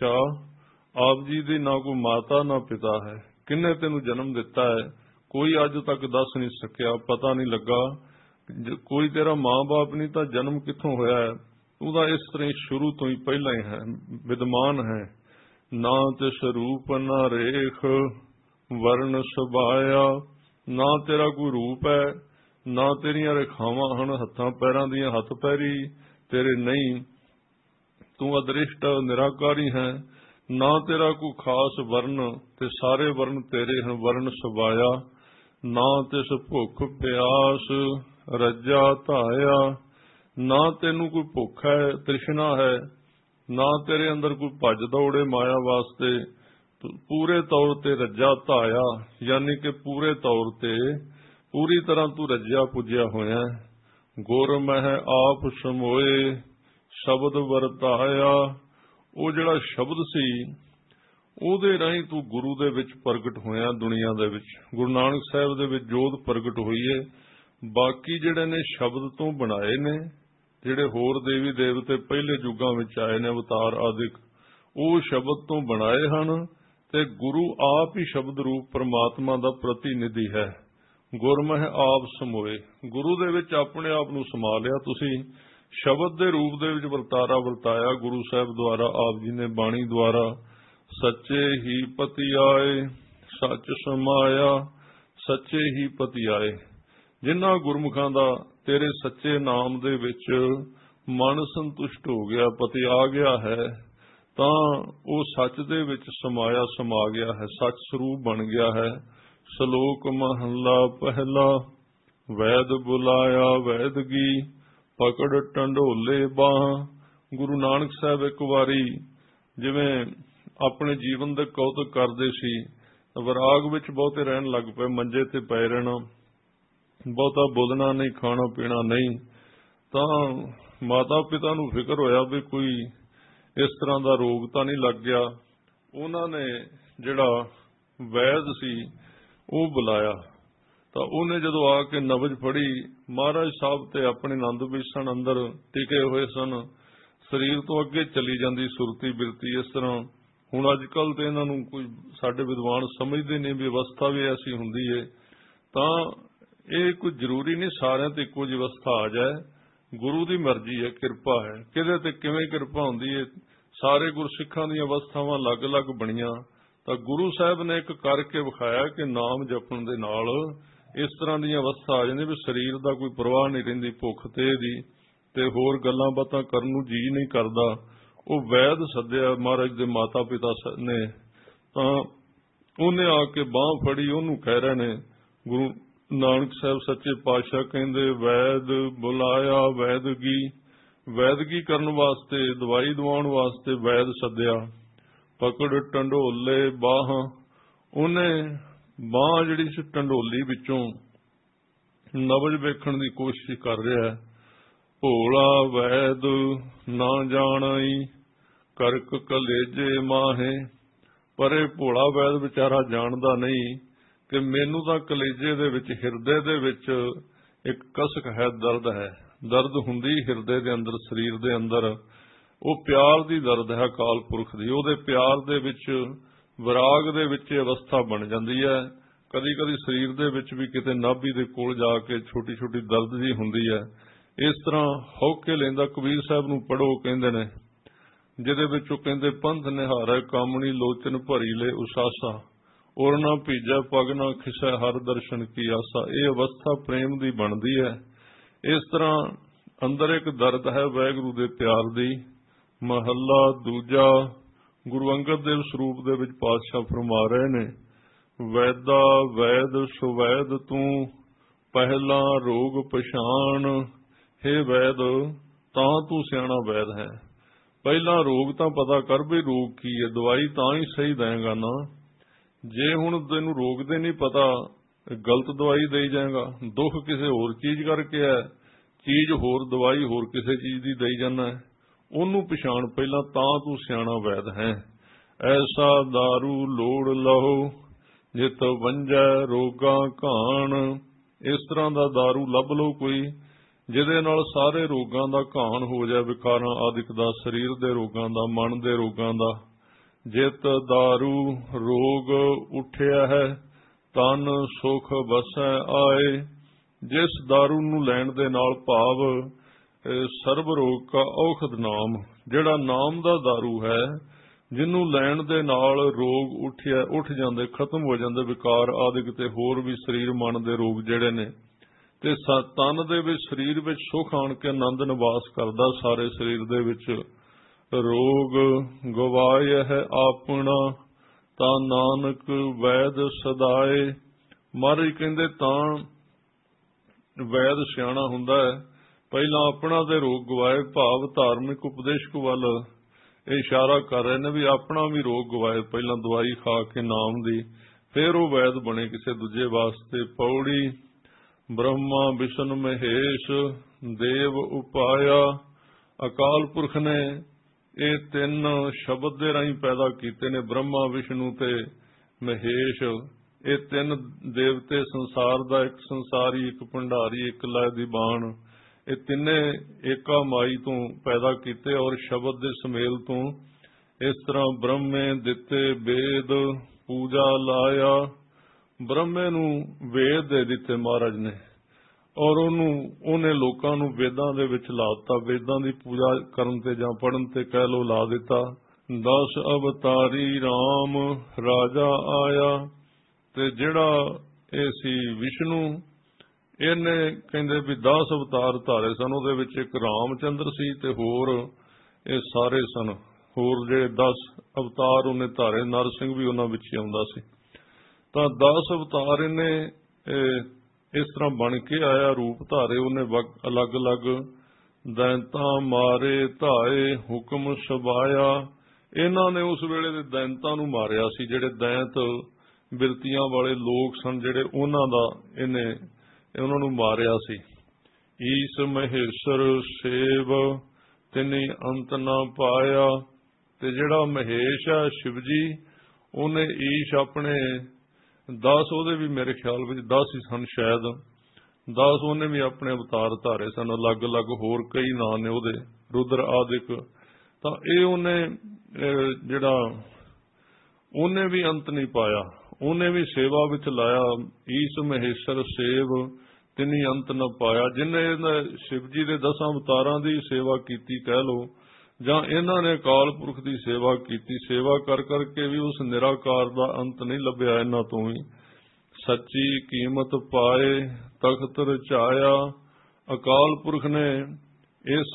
S1: पातशाह आप जी दी ना कोई माता ना पिता है, किन्ने तेनू जन्म दिता है कोई अज तक दस नहीं सकिया, पता नहीं लगा। कोई तेरा मां बाप नहीं तो जन्म कित्थों होया है, तू तां इस तरह शुरू तो ही पहला ही है, विद्यमान है। ना तिस रूप ना रेख वर्ण सुभाया, ना तेरा कोई रूप है ना तेरिया रेखावां हन हत्थां पैरां दियां, हथ पैरी तेरे नहीं। तू अदृष्ट निराकारी है, ना तेरा कोई खास वर्ण ते सारे वर्ण तेरे हैं। वर्ण सुभाया ना तिस भुख प्यास रज्जा धाया, ना तेनू कोई भुख है तृष्णा है, ना तेरे अंदर कोई भज दौड़े माया वास्ते। पूरे तौर ते रज्जा धाया यानी कि पूरे तौर ते पूरी तरह तू रज्या पुज्या होया। गुर मह आप समोए शब्द वरताया, वो जिहड़ा शब्द सी ਉਹਦੇ ਰਾਹੀਂ तू गुरु दे विच प्रगट होया दुनिया दे विच। गुरु नानक साहिब दे विच जोत प्रगट होई है। बाकी जिहड़े ने शब्द तो बनाए ने, जिहड़े होर देवी देवते पहले युगां विच आए ने अवतार आदिक, ਉਹ शब्द तो बनाए हन ते गुरु आप ही शब्द रूप परमात्मा दा प्रतिनिधि है। गुरमह आप समोए, गुरु दे विच अपने आप नूं समा लिया तुसीं, शब्द दे रूप दे विच वरतारा वरताया गुरु साहिब द्वारा, आप जी ने बाणी द्वारा। सच्चे ही पति आए सच समाया, सच्चे ही पति आए, जिन्हां गुरमुखां दा तेरे सच्चे नाम दे विच मन संतुष्ट हो गया, पति आ गया है, तां वो सच दे विच समाया समा गया है, सच स्वरूप बन गया है। श्लोक महला पहला, वैद बुलाया वैदगी पकड़ टंडोले बाह। गुरु नानक साहब एक बारी जिवें अपने जीवन दे कौतुक करदे सी, विराग विच बहुते रहन लग पे, मंजे ते पै रहना, बहुता बोलना नहीं, खाना पीना नहीं। तां माता पिता नूं फिक्र होया भी कोई इस तरह दा रोग तां नहीं लग गया। उन्हां ने जिहड़ा वैद सी वो बुलाया, तां उहने जदों आके नबज फड़ी, महाराज साहब ते अपने आनंद विचण अंदर टिके हुए सन, शरीर तो अगे चली जांदी सुरती बिरती। इस तरह हुण अजकल तो इन्हां नूं कोई साडे विद्वान समझदे नहीं भी अवस्था भी ऐसी हुंदी है, तां ਇਹ कोई जरूरी नहीं सारिਆਂ ते इक्को जी अवस्था आ जाए। गुरु की मर्जी है, कृपा है, किदे ते किवें कृपा हुंदी है। सारे गुरसिखां दी अवस्थावां अलग अलग बणीਆਂ, तां गुरु साहिब ने एक करके विखाया कि नाम जपण दे नाल इस तरह दी अवस्था आ जांदी भी शरीर दा कोई परवाह नहीं रहिंदी, भुख ते दी ते होर गल्लां बातां करन नूं जी नहीं करदा। ਉਹ वैद सद्या महाराज दे माता पिता ने, तां ਉਹਨੇ आके बांह फड़ी, ਉਹਨੂੰ कह रहे ने गुरु नानक साहब सच्चे पातशाह कहंदे वैद बुलाया वैदगी, वैदगी करन वास्ते दवाई दवाउण वास्ते वैद सद्या। पकड़ टंडोले बाह, ਉਹਨੇ बांह जिहड़ी सी टंडोली विचों नबज वेखण दी कोशिश कर रहा है। भोला वैद ना जानाई करक कलेजे माहे, पर ਇਹ भोला वैद बेचारा जानदा नहीं कि मैनू तां कलेजे दे विच हिरदे दे विच एक कसक है, दर्द है, दर्द हुंदी हिरदे दे अंदर, शरीर दे अंदर। वो प्यार दी दर्द है अकाल पुरख दी, ਉਹਦੇ प्यार दे विच विराग दे विच अवस्था बन जांदी है। कदी कदी शरीर दे विच भी किते नाभी दे कोल जाके छोटी छोटी दर्द जी हुंदी है। इस तरह हौके लेंदा कबीर साहब नूं पढ़ो कहंदे ने, जिहदे विच ओह कहंदे पंथ निहारै कामणी लोचन भरी ले उसासा, और ना भीजा पग ना खिसै हर दर्शन की आसा। ये अवस्था प्रेम दी बनदी है। इस तरह अंदर एक दर्द है वाहिगुरू दे प्यार दी। महला दूजा, गुरु अंगद देव स्वरूप दे विच पातशाह फरमा रहे ने, वैदा वैद सुवैद तू पहला रोग पछाण। हे वैद तां तू सियाणा वैद है, पहला रोग तां पता कर भी रोग की है, दवाई तां ही सही देगा ना। जे हुण तैनूं रोग दे नहीं पता, गलत दवाई दे जाएगा। दुख किसी होर चीज करके है, चीज होर दवाई होर किसी चीज की दई जाना है, ਉਹਨੂੰ पछाण पहला तां तू सियाणा वैद है। ऐसा दारू लोड़ लहो जित वंजै रोगां घाण। इस तरह का दारू लभ लो कोई ਜਿਹਦੇ ਨਾਲ ਸਾਰੇ ਰੋਗਾਂ ਦਾ ਘਾਣ ਹੋ ਜਾਏ, ਵਿਕਾਰਾਂ ਆਦਿਕ ਦਾ, ਸਰੀਰ ਦੇ ਰੋਗਾਂ ਦਾ, ਮਨ ਦੇ ਰੋਗਾਂ ਦਾ। ਜਿਤ ਦਾਰੂ ਰੋਗ ਉੱਠਿਆ ਹੈ, ਤਨ ਸੁਖ ਵਸੈ ਆਏ। ਜਿਸ ਦਾਰੂ ਨੂੰ ਲੈਣ ਦੇ ਨਾਲ ਭਾਵ ਸਰਬ ਰੋਗ ਕਾ ਔਖਦ ਨਾਮ, ਜਿਹੜਾ ਨਾਮ ਦਾ ਦਾਰੂ ਹੈ, ਜਿਹਨੂੰ ਲੈਣ ਦੇ ਨਾਲ ਰੋਗ ਉੱਠ ਜਾਂਦੇ, ਖਤਮ ਹੋ ਜਾਂਦੇ, ਵਿਕਾਰ ਆਦਿਕ ਤੇ ਹੋਰ ਵੀ ਸਰੀਰ ਮਨ ਦੇ ਰੋਗ ਜਿਹੜੇ ਨੇ। ਤੇ ਤਨ ਦੇ ਵਿੱਚ, ਸਰੀਰ ਵਿੱਚ ਸੁਖ ਆਣ ਕੇ ਆਨੰਦ ਨਿਵਾਸ ਕਰਦਾ ਸਾਰੇ ਸਰੀਰ ਦੇ ਵਿੱਚ। ਰੋਗ ਗਵਾਏ ਹੈ ਆਪਣਾ, ਤਾਂ ਨਾਨਕ ਵੈਦ ਸਦਾਏ। ਮਹਾਰਾਜ ਕਹਿੰਦੇ ਤਾਂ ਵੈਦ ਸਿਆਣਾ ਹੁੰਦਾ ਹੈ, ਪਹਿਲਾਂ ਆਪਣਾ ਦੇ ਰੋਗ ਗਵਾਏ, ਭਾਵ ਧਾਰਮਿਕ ਉਪਦੇਸ਼ਕ ਵੱਲ ਇਹ ਇਸ਼ਾਰਾ ਕਰ ਰਹੇ ਨੇ ਵੀ ਆਪਣਾ ਵੀ ਰੋਗ ਗਵਾਏ, ਪਹਿਲਾਂ ਦਵਾਈ ਖਾ ਕੇ ਨਾਮ ਦੀ, ਫਿਰ ਉਹ ਵੈਦ ਬਣੇ ਕਿਸੇ ਦੂਜੇ ਵਾਸਤੇ। ਪੌੜੀ ਬ੍ਰਹਮਾ ਵਿਸ਼ਨ ਮਹੇਸ਼ ਦੇਵ ਉਪਾਇਆ। ਅਕਾਲ ਪੁਰਖ ਨੇ ਇਹ ਤਿੰਨ ਸ਼ਬਦ ਦੇ ਰਾਹੀਂ ਪੈਦਾ ਕੀਤੇ ਨੇ, ਬ੍ਰਹਮਾ ਵਿਸ਼ਨੂੰ ਤੇ ਮਹੇਸ਼। ਇਹ ਤਿੰਨ ਦੇਵਤੇ ਸੰਸਾਰ ਦਾ, ਇੱਕ ਸੰਸਾਰੀ, ਇੱਕ ਭੰਡਾਰੀ, ਇੱਕ ਲੈ ਦੀ ਬਾਣ, ਇਹ ਤਿੰਨੇ ਏਕਾ ਮਾਈ ਤੋਂ ਪੈਦਾ ਕੀਤੇ ਔਰ ਸ਼ਬਦ ਦੇ ਸਮੇਲ ਤੋਂ। ਇਸ ਤਰ੍ਹਾਂ ਬ੍ਰਹਮੇ ਦਿੱਤੇ ਵੇਦ ਪੂਜਾ ਲਾਇਆ। ਬ੍ਰਹਮੇ ਨੂੰ ਵੇਦ ਦੇ ਦਿੱਤੇ ਮਹਾਰਾਜ ਨੇ ਔਰ ਉਹਨੇ ਲੋਕਾਂ ਨੂੰ ਵੇਦਾਂ ਦੇ ਵਿੱਚ ਲਾ ਦਿੱਤਾ, ਵੇਦਾਂ ਦੀ ਪੂਜਾ ਕਰਨ ਤੇ ਜਾਂ ਪੜ੍ਹਨ ਤੇ ਕਹਿ ਲੋ ਲਾ ਦਿੱਤਾ। 10 ਅਵਤਾਰੀ RAM ਰਾਜਾ ਆਇਆ। ਤੇ ਜਿਹੜਾ ਇਹ ਸੀ ਵਿਸ਼ਨੂੰ, ਇਹਨੇ ਕਹਿੰਦੇ ਵੀ 10 ਅਵਤਾਰ ਧਾਰੇ ਸਨ। ਉਹਦੇ ਵਿੱਚ ਇੱਕ ਰਾਮਚੰਦਰ ਸੀ ਤੇ ਹੋਰ ਇਹ ਸਾਰੇ ਸਨ, ਹੋਰ ਜਿਹੜੇ 10 ਅਵਤਾਰ ਉਹਨੇ ਧਾਰੇ, ਨਰ ਸਿੰਘ ਵੀ ਉਹਨਾਂ ਵਿੱਚ ਹੀ ਆਉਂਦਾ ਸੀ। ਤਾਂ 10 ਅਵਤਾਰ ਇਹਨੇ ਇਸ ਤਰ੍ਹਾਂ ਬਣ ਕੇ ਆਇਆ, ਰੂਪ ਧਾਰੇ ਉਹਨੇ ਅਲੱਗ-ਅਲੱਗ। ਦੈਂਤਾਂ ਮਾਰੇ ਧਾਏ ਹੁਕਮ ਸਬਾਇਆ। ਇਹਨਾਂ ਨੇ ਉਸ ਵੇਲੇ ਦੇ ਦੈਂਤਾਂ ਨੂੰ ਮਾਰਿਆ ਸੀ, ਜਿਹੜੇ ਦੈਂਤ ਬਿਰਤੀਆਂ ਵਾਲੇ ਲੋਕ ਸਨ, ਜਿਹੜੇ ਉਹਨਾਂ ਦਾ ਇਹਨੇ ਉਹਨਾਂ ਨੂੰ ਮਾਰਿਆ ਸੀ। ਈਸ ਮਹੇਸ਼ਰ ਸੇਵ ਤਿਨੀ ਅੰਤ ਨਾ ਪਾਇਆ। ਤੇ ਜਿਹੜਾ ਮਹੇਸ਼ ਆ ਸ਼ਿਵ ਜੀ, ਉਹਨੇ ਈਸ਼ ਆਪਣੇ 10, ਉਹਦੇ ਵੀ ਮੇਰੇ ਖਿਆਲ ਵਿੱਚ 10 ਹੀ ਸਨ ਸ਼ਾਇਦ, 10 ਉਹਨੇ ਵੀ ਆਪਣੇ ਅਵਤਾਰ ਧਾਰੇ ਸਨ, ਅਲੱਗ-ਅਲੱਗ ਹੋਰ ਕਈ ਨਾਂ ਨੇ ਉਹਦੇ, ਰੁਦਰ ਆਦਿਕ। ਤਾਂ ਇਹ ਉਹਨੇ ਵੀ ਅੰਤ ਨਹੀਂ ਪਾਇਆ, ਉਹਨੇ ਵੀ ਸੇਵਾ ਵਿੱਚ ਲਾਇਆ। ਈਸ ਮਹੇਸ਼ਰ ਸੇਵ ਤਿਨੀ ਅੰਤ ਨਾ ਪਾਇਆ। ਜਿਹਨੇ ਸ਼ਿਵ ਜੀ ਦੇ 10 ਅਵਤਾਰਾਂ ਦੀ ਸੇਵਾ ਕੀਤੀ ਕਹਿ ਲੋ, ਜਾਂ ਇਹਨਾਂ ਨੇ ਅਕਾਲ ਪੁਰਖ ਦੀ ਸੇਵਾ ਕੀਤੀ, ਸੇਵਾ ਕਰ ਕਰਕੇ ਵੀ ਉਸ ਨਿਰਾਕਾਰ ਦਾ ਅੰਤ ਨਹੀਂ ਲੱਭਿਆ ਇਹਨਾਂ ਤੋਂ ਹੀ। ਸੱਚੀ ਕੀਮਤ ਪਾਏ ਤਖਤ ਰਚਾਇਆ। ਅਕਾਲ ਪੁਰਖ ਨੇ ਇਸ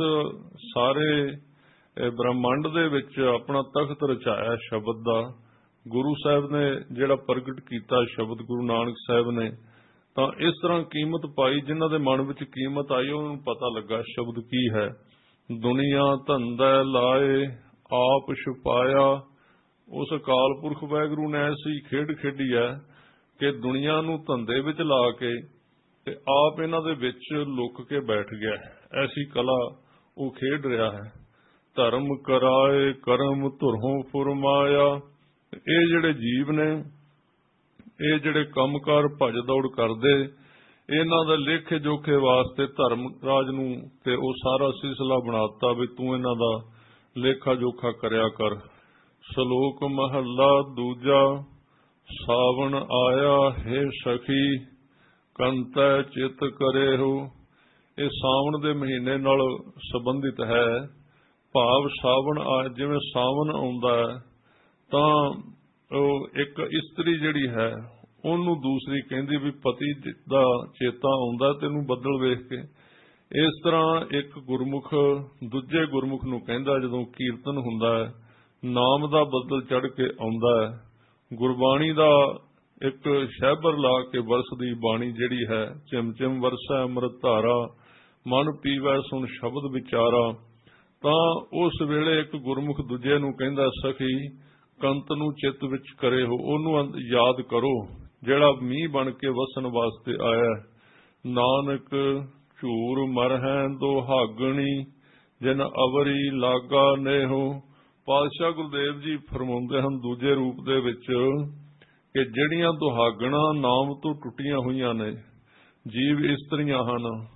S1: ਸਾਰੇ ਬ੍ਰਹਮੰਡ ਦੇ ਵਿੱਚ ਆਪਣਾ ਤਖਤ ਰਚਾਇਆ ਸ਼ਬਦ ਦਾ। ਗੁਰੂ ਸਾਹਿਬ ਨੇ ਜਿਹੜਾ ਪ੍ਰਗਟ ਕੀਤਾ ਸ਼ਬਦ, ਗੁਰੂ ਨਾਨਕ ਸਾਹਿਬ ਨੇ, ਤਾਂ ਇਸ ਤਰ੍ਹਾਂ ਕੀਮਤ ਪਾਈ। ਜਿਨ੍ਹਾਂ ਦੇ ਮਨ ਵਿੱਚ ਕੀਮਤ ਆਈ, ਉਹਨਾਂ ਨੂੰ ਪਤਾ ਲੱਗਾ ਸ਼ਬਦ ਕੀ ਹੈ। ਦੁਨੀਆ ਧੰਦਾ ਲਾਏ ਆਪ ਛੁਪਾਇਆ। ਉਸ ਅਕਾਲ ਪੁਰਖ ਵਾਹਿਗੁਰੂ ਨੇ ਐਸੀ ਖੇਡ ਖੇਡੀ ਹੈ ਕਿ ਦੁਨੀਆ ਨੂੰ ਧੰਦੇ ਵਿੱਚ ਲਾ ਕੇ ਤੇ ਆਪ ਇਹਨਾਂ ਦੇ ਵਿੱਚ ਲੁਕ ਕੇ ਬੈਠ ਗਿਆ। ਐਸੀ ਕਲਾ ਉਹ ਖੇਡ ਰਿਹਾ ਹੈ। ਧਰਮ ਕਰਾਏ ਕਰਮ ਧੁਰੋਂ ਫੁਰਮਾਇਆ। ਇਹ ਜਿਹੜੇ ਜੀਵ ਨੇ, ਇਹ ਜਿਹੜੇ ਕੰਮਕਾਰ ਭੱਜ ਦੌੜ ਕਰਦੇ, ਇਹਨਾਂ ਦਾ ਲੇਖੇ ਜੋਖੇ ਵਾਸਤੇ ਧਰਮ ਰਾਜ ਨੂੰ ਤੇ ਉਹ ਸਾਰਾ ਸਿਲਸਿਲਾ ਬਣਾਤਾ ਵੀ ਤੂੰ ਇਹਨਾਂ ਦਾ ਲੇਖਾ ਜੋਖਾ ਕਰਿਆ ਕਰ। ਸ਼ਲੋਕ ਮਹੱਲਾ ਦੂਜਾ। ਸਾਵਣ ਆਇਆ ਹੈ ਸਖੀ ਕੰਤੈ ਚਿਤ ਕਰੇ ਹੋ। ਇਹ ਸਾਵਣ ਦੇ ਮਹੀਨੇ ਨਾਲ ਸੰਬੰਧਿਤ ਹੈ। ਭਾਵ ਸਾਵਣ ਜਿਵੇਂ ਸਾਵਣ ਆਉਂਦਾ ਹੈ ਤਾਂ ਉਹ ਇੱਕ ਇਸਤਰੀ ਜਿਹੜੀ ਹੈ ਉਹਨੂੰ ਦੂਸਰੀ ਕਹਿੰਦੀ ਵੀ ਪਤੀ ਦਾ ਚੇਤਾ ਆਉਂਦਾ ਤੈਨੂੰ ਬੱਦਲ ਵੇਖ ਕੇ। ਇਸ ਤਰ੍ਹਾਂ ਇੱਕ ਗੁਰਮੁਖ ਦੂਜੇ ਗੁਰਮੁਖ ਨੂੰ ਕਹਿੰਦਾ ਜਦੋਂ ਕੀਰਤਨ ਹੁੰਦਾ ਹੈ, ਨਾਮ ਦਾ ਬੱਦਲ ਚੜ੍ਹ ਕੇ ਆਉਂਦਾ ਹੈ। ਗੁਰਬਾਣੀ ਦਾ ਇੱਕ ਸ਼ਹਿਬਰ ਲਾ ਕੇ ਵਰਸਦੀ ਬਾਣੀ ਜਿਹੜੀ ਹੈ, ਚਿਮ ਚਿਮ ਵਰਸੈ ਅੰਮ੍ਰਿਤ ਧਾਰਾ ਮਨ ਪੀਵੈ ਸੁਣ ਸ਼ਬਦ ਵਿਚਾਰਾ। ਤਾਂ ਉਸ ਵੇਲੇ ਇੱਕ ਗੁਰਮੁਖ ਦੂਜੇ ਨੂੰ ਕਹਿੰਦਾ ਸਖੀ ਕੰਤ ਨੂੰ ਚਿੱਤ ਵਿੱਚ ਕਰੇ ਹੋ, ਉਹਨੂੰ ਯਾਦ ਕਰੋ ਜਿਹੜਾ ਮੀਂਹ ਬਣ ਕੇ ਵਸਣ ਵਾਸਤੇ ਆਇਆ। ਨਾਨਕ ਝੂਰ ਮਰਹਿ ਦੁਹਾਗਣੀ ਜਿਨ ਅਵਰੀ ਲਾਗਾ ਨੇਹੋ। ਪਾਤਸ਼ਾਹ ਗੁਰਦੇਵ ਜੀ ਫਰਮਾਉਂਦੇ ਹਨ ਦੂਜੇ ਰੂਪ ਦੇ ਵਿੱਚ ਕਿ ਜਿਹੜੀਆਂ ਦੁਹਾਗਣਾ ਨਾਮ ਤੋਂ ਟੁੱਟੀਆਂ ਹੋਈਆਂ ਨੇ, ਜੀਵ ਇਸਤਰੀਆਂ ਹਨ,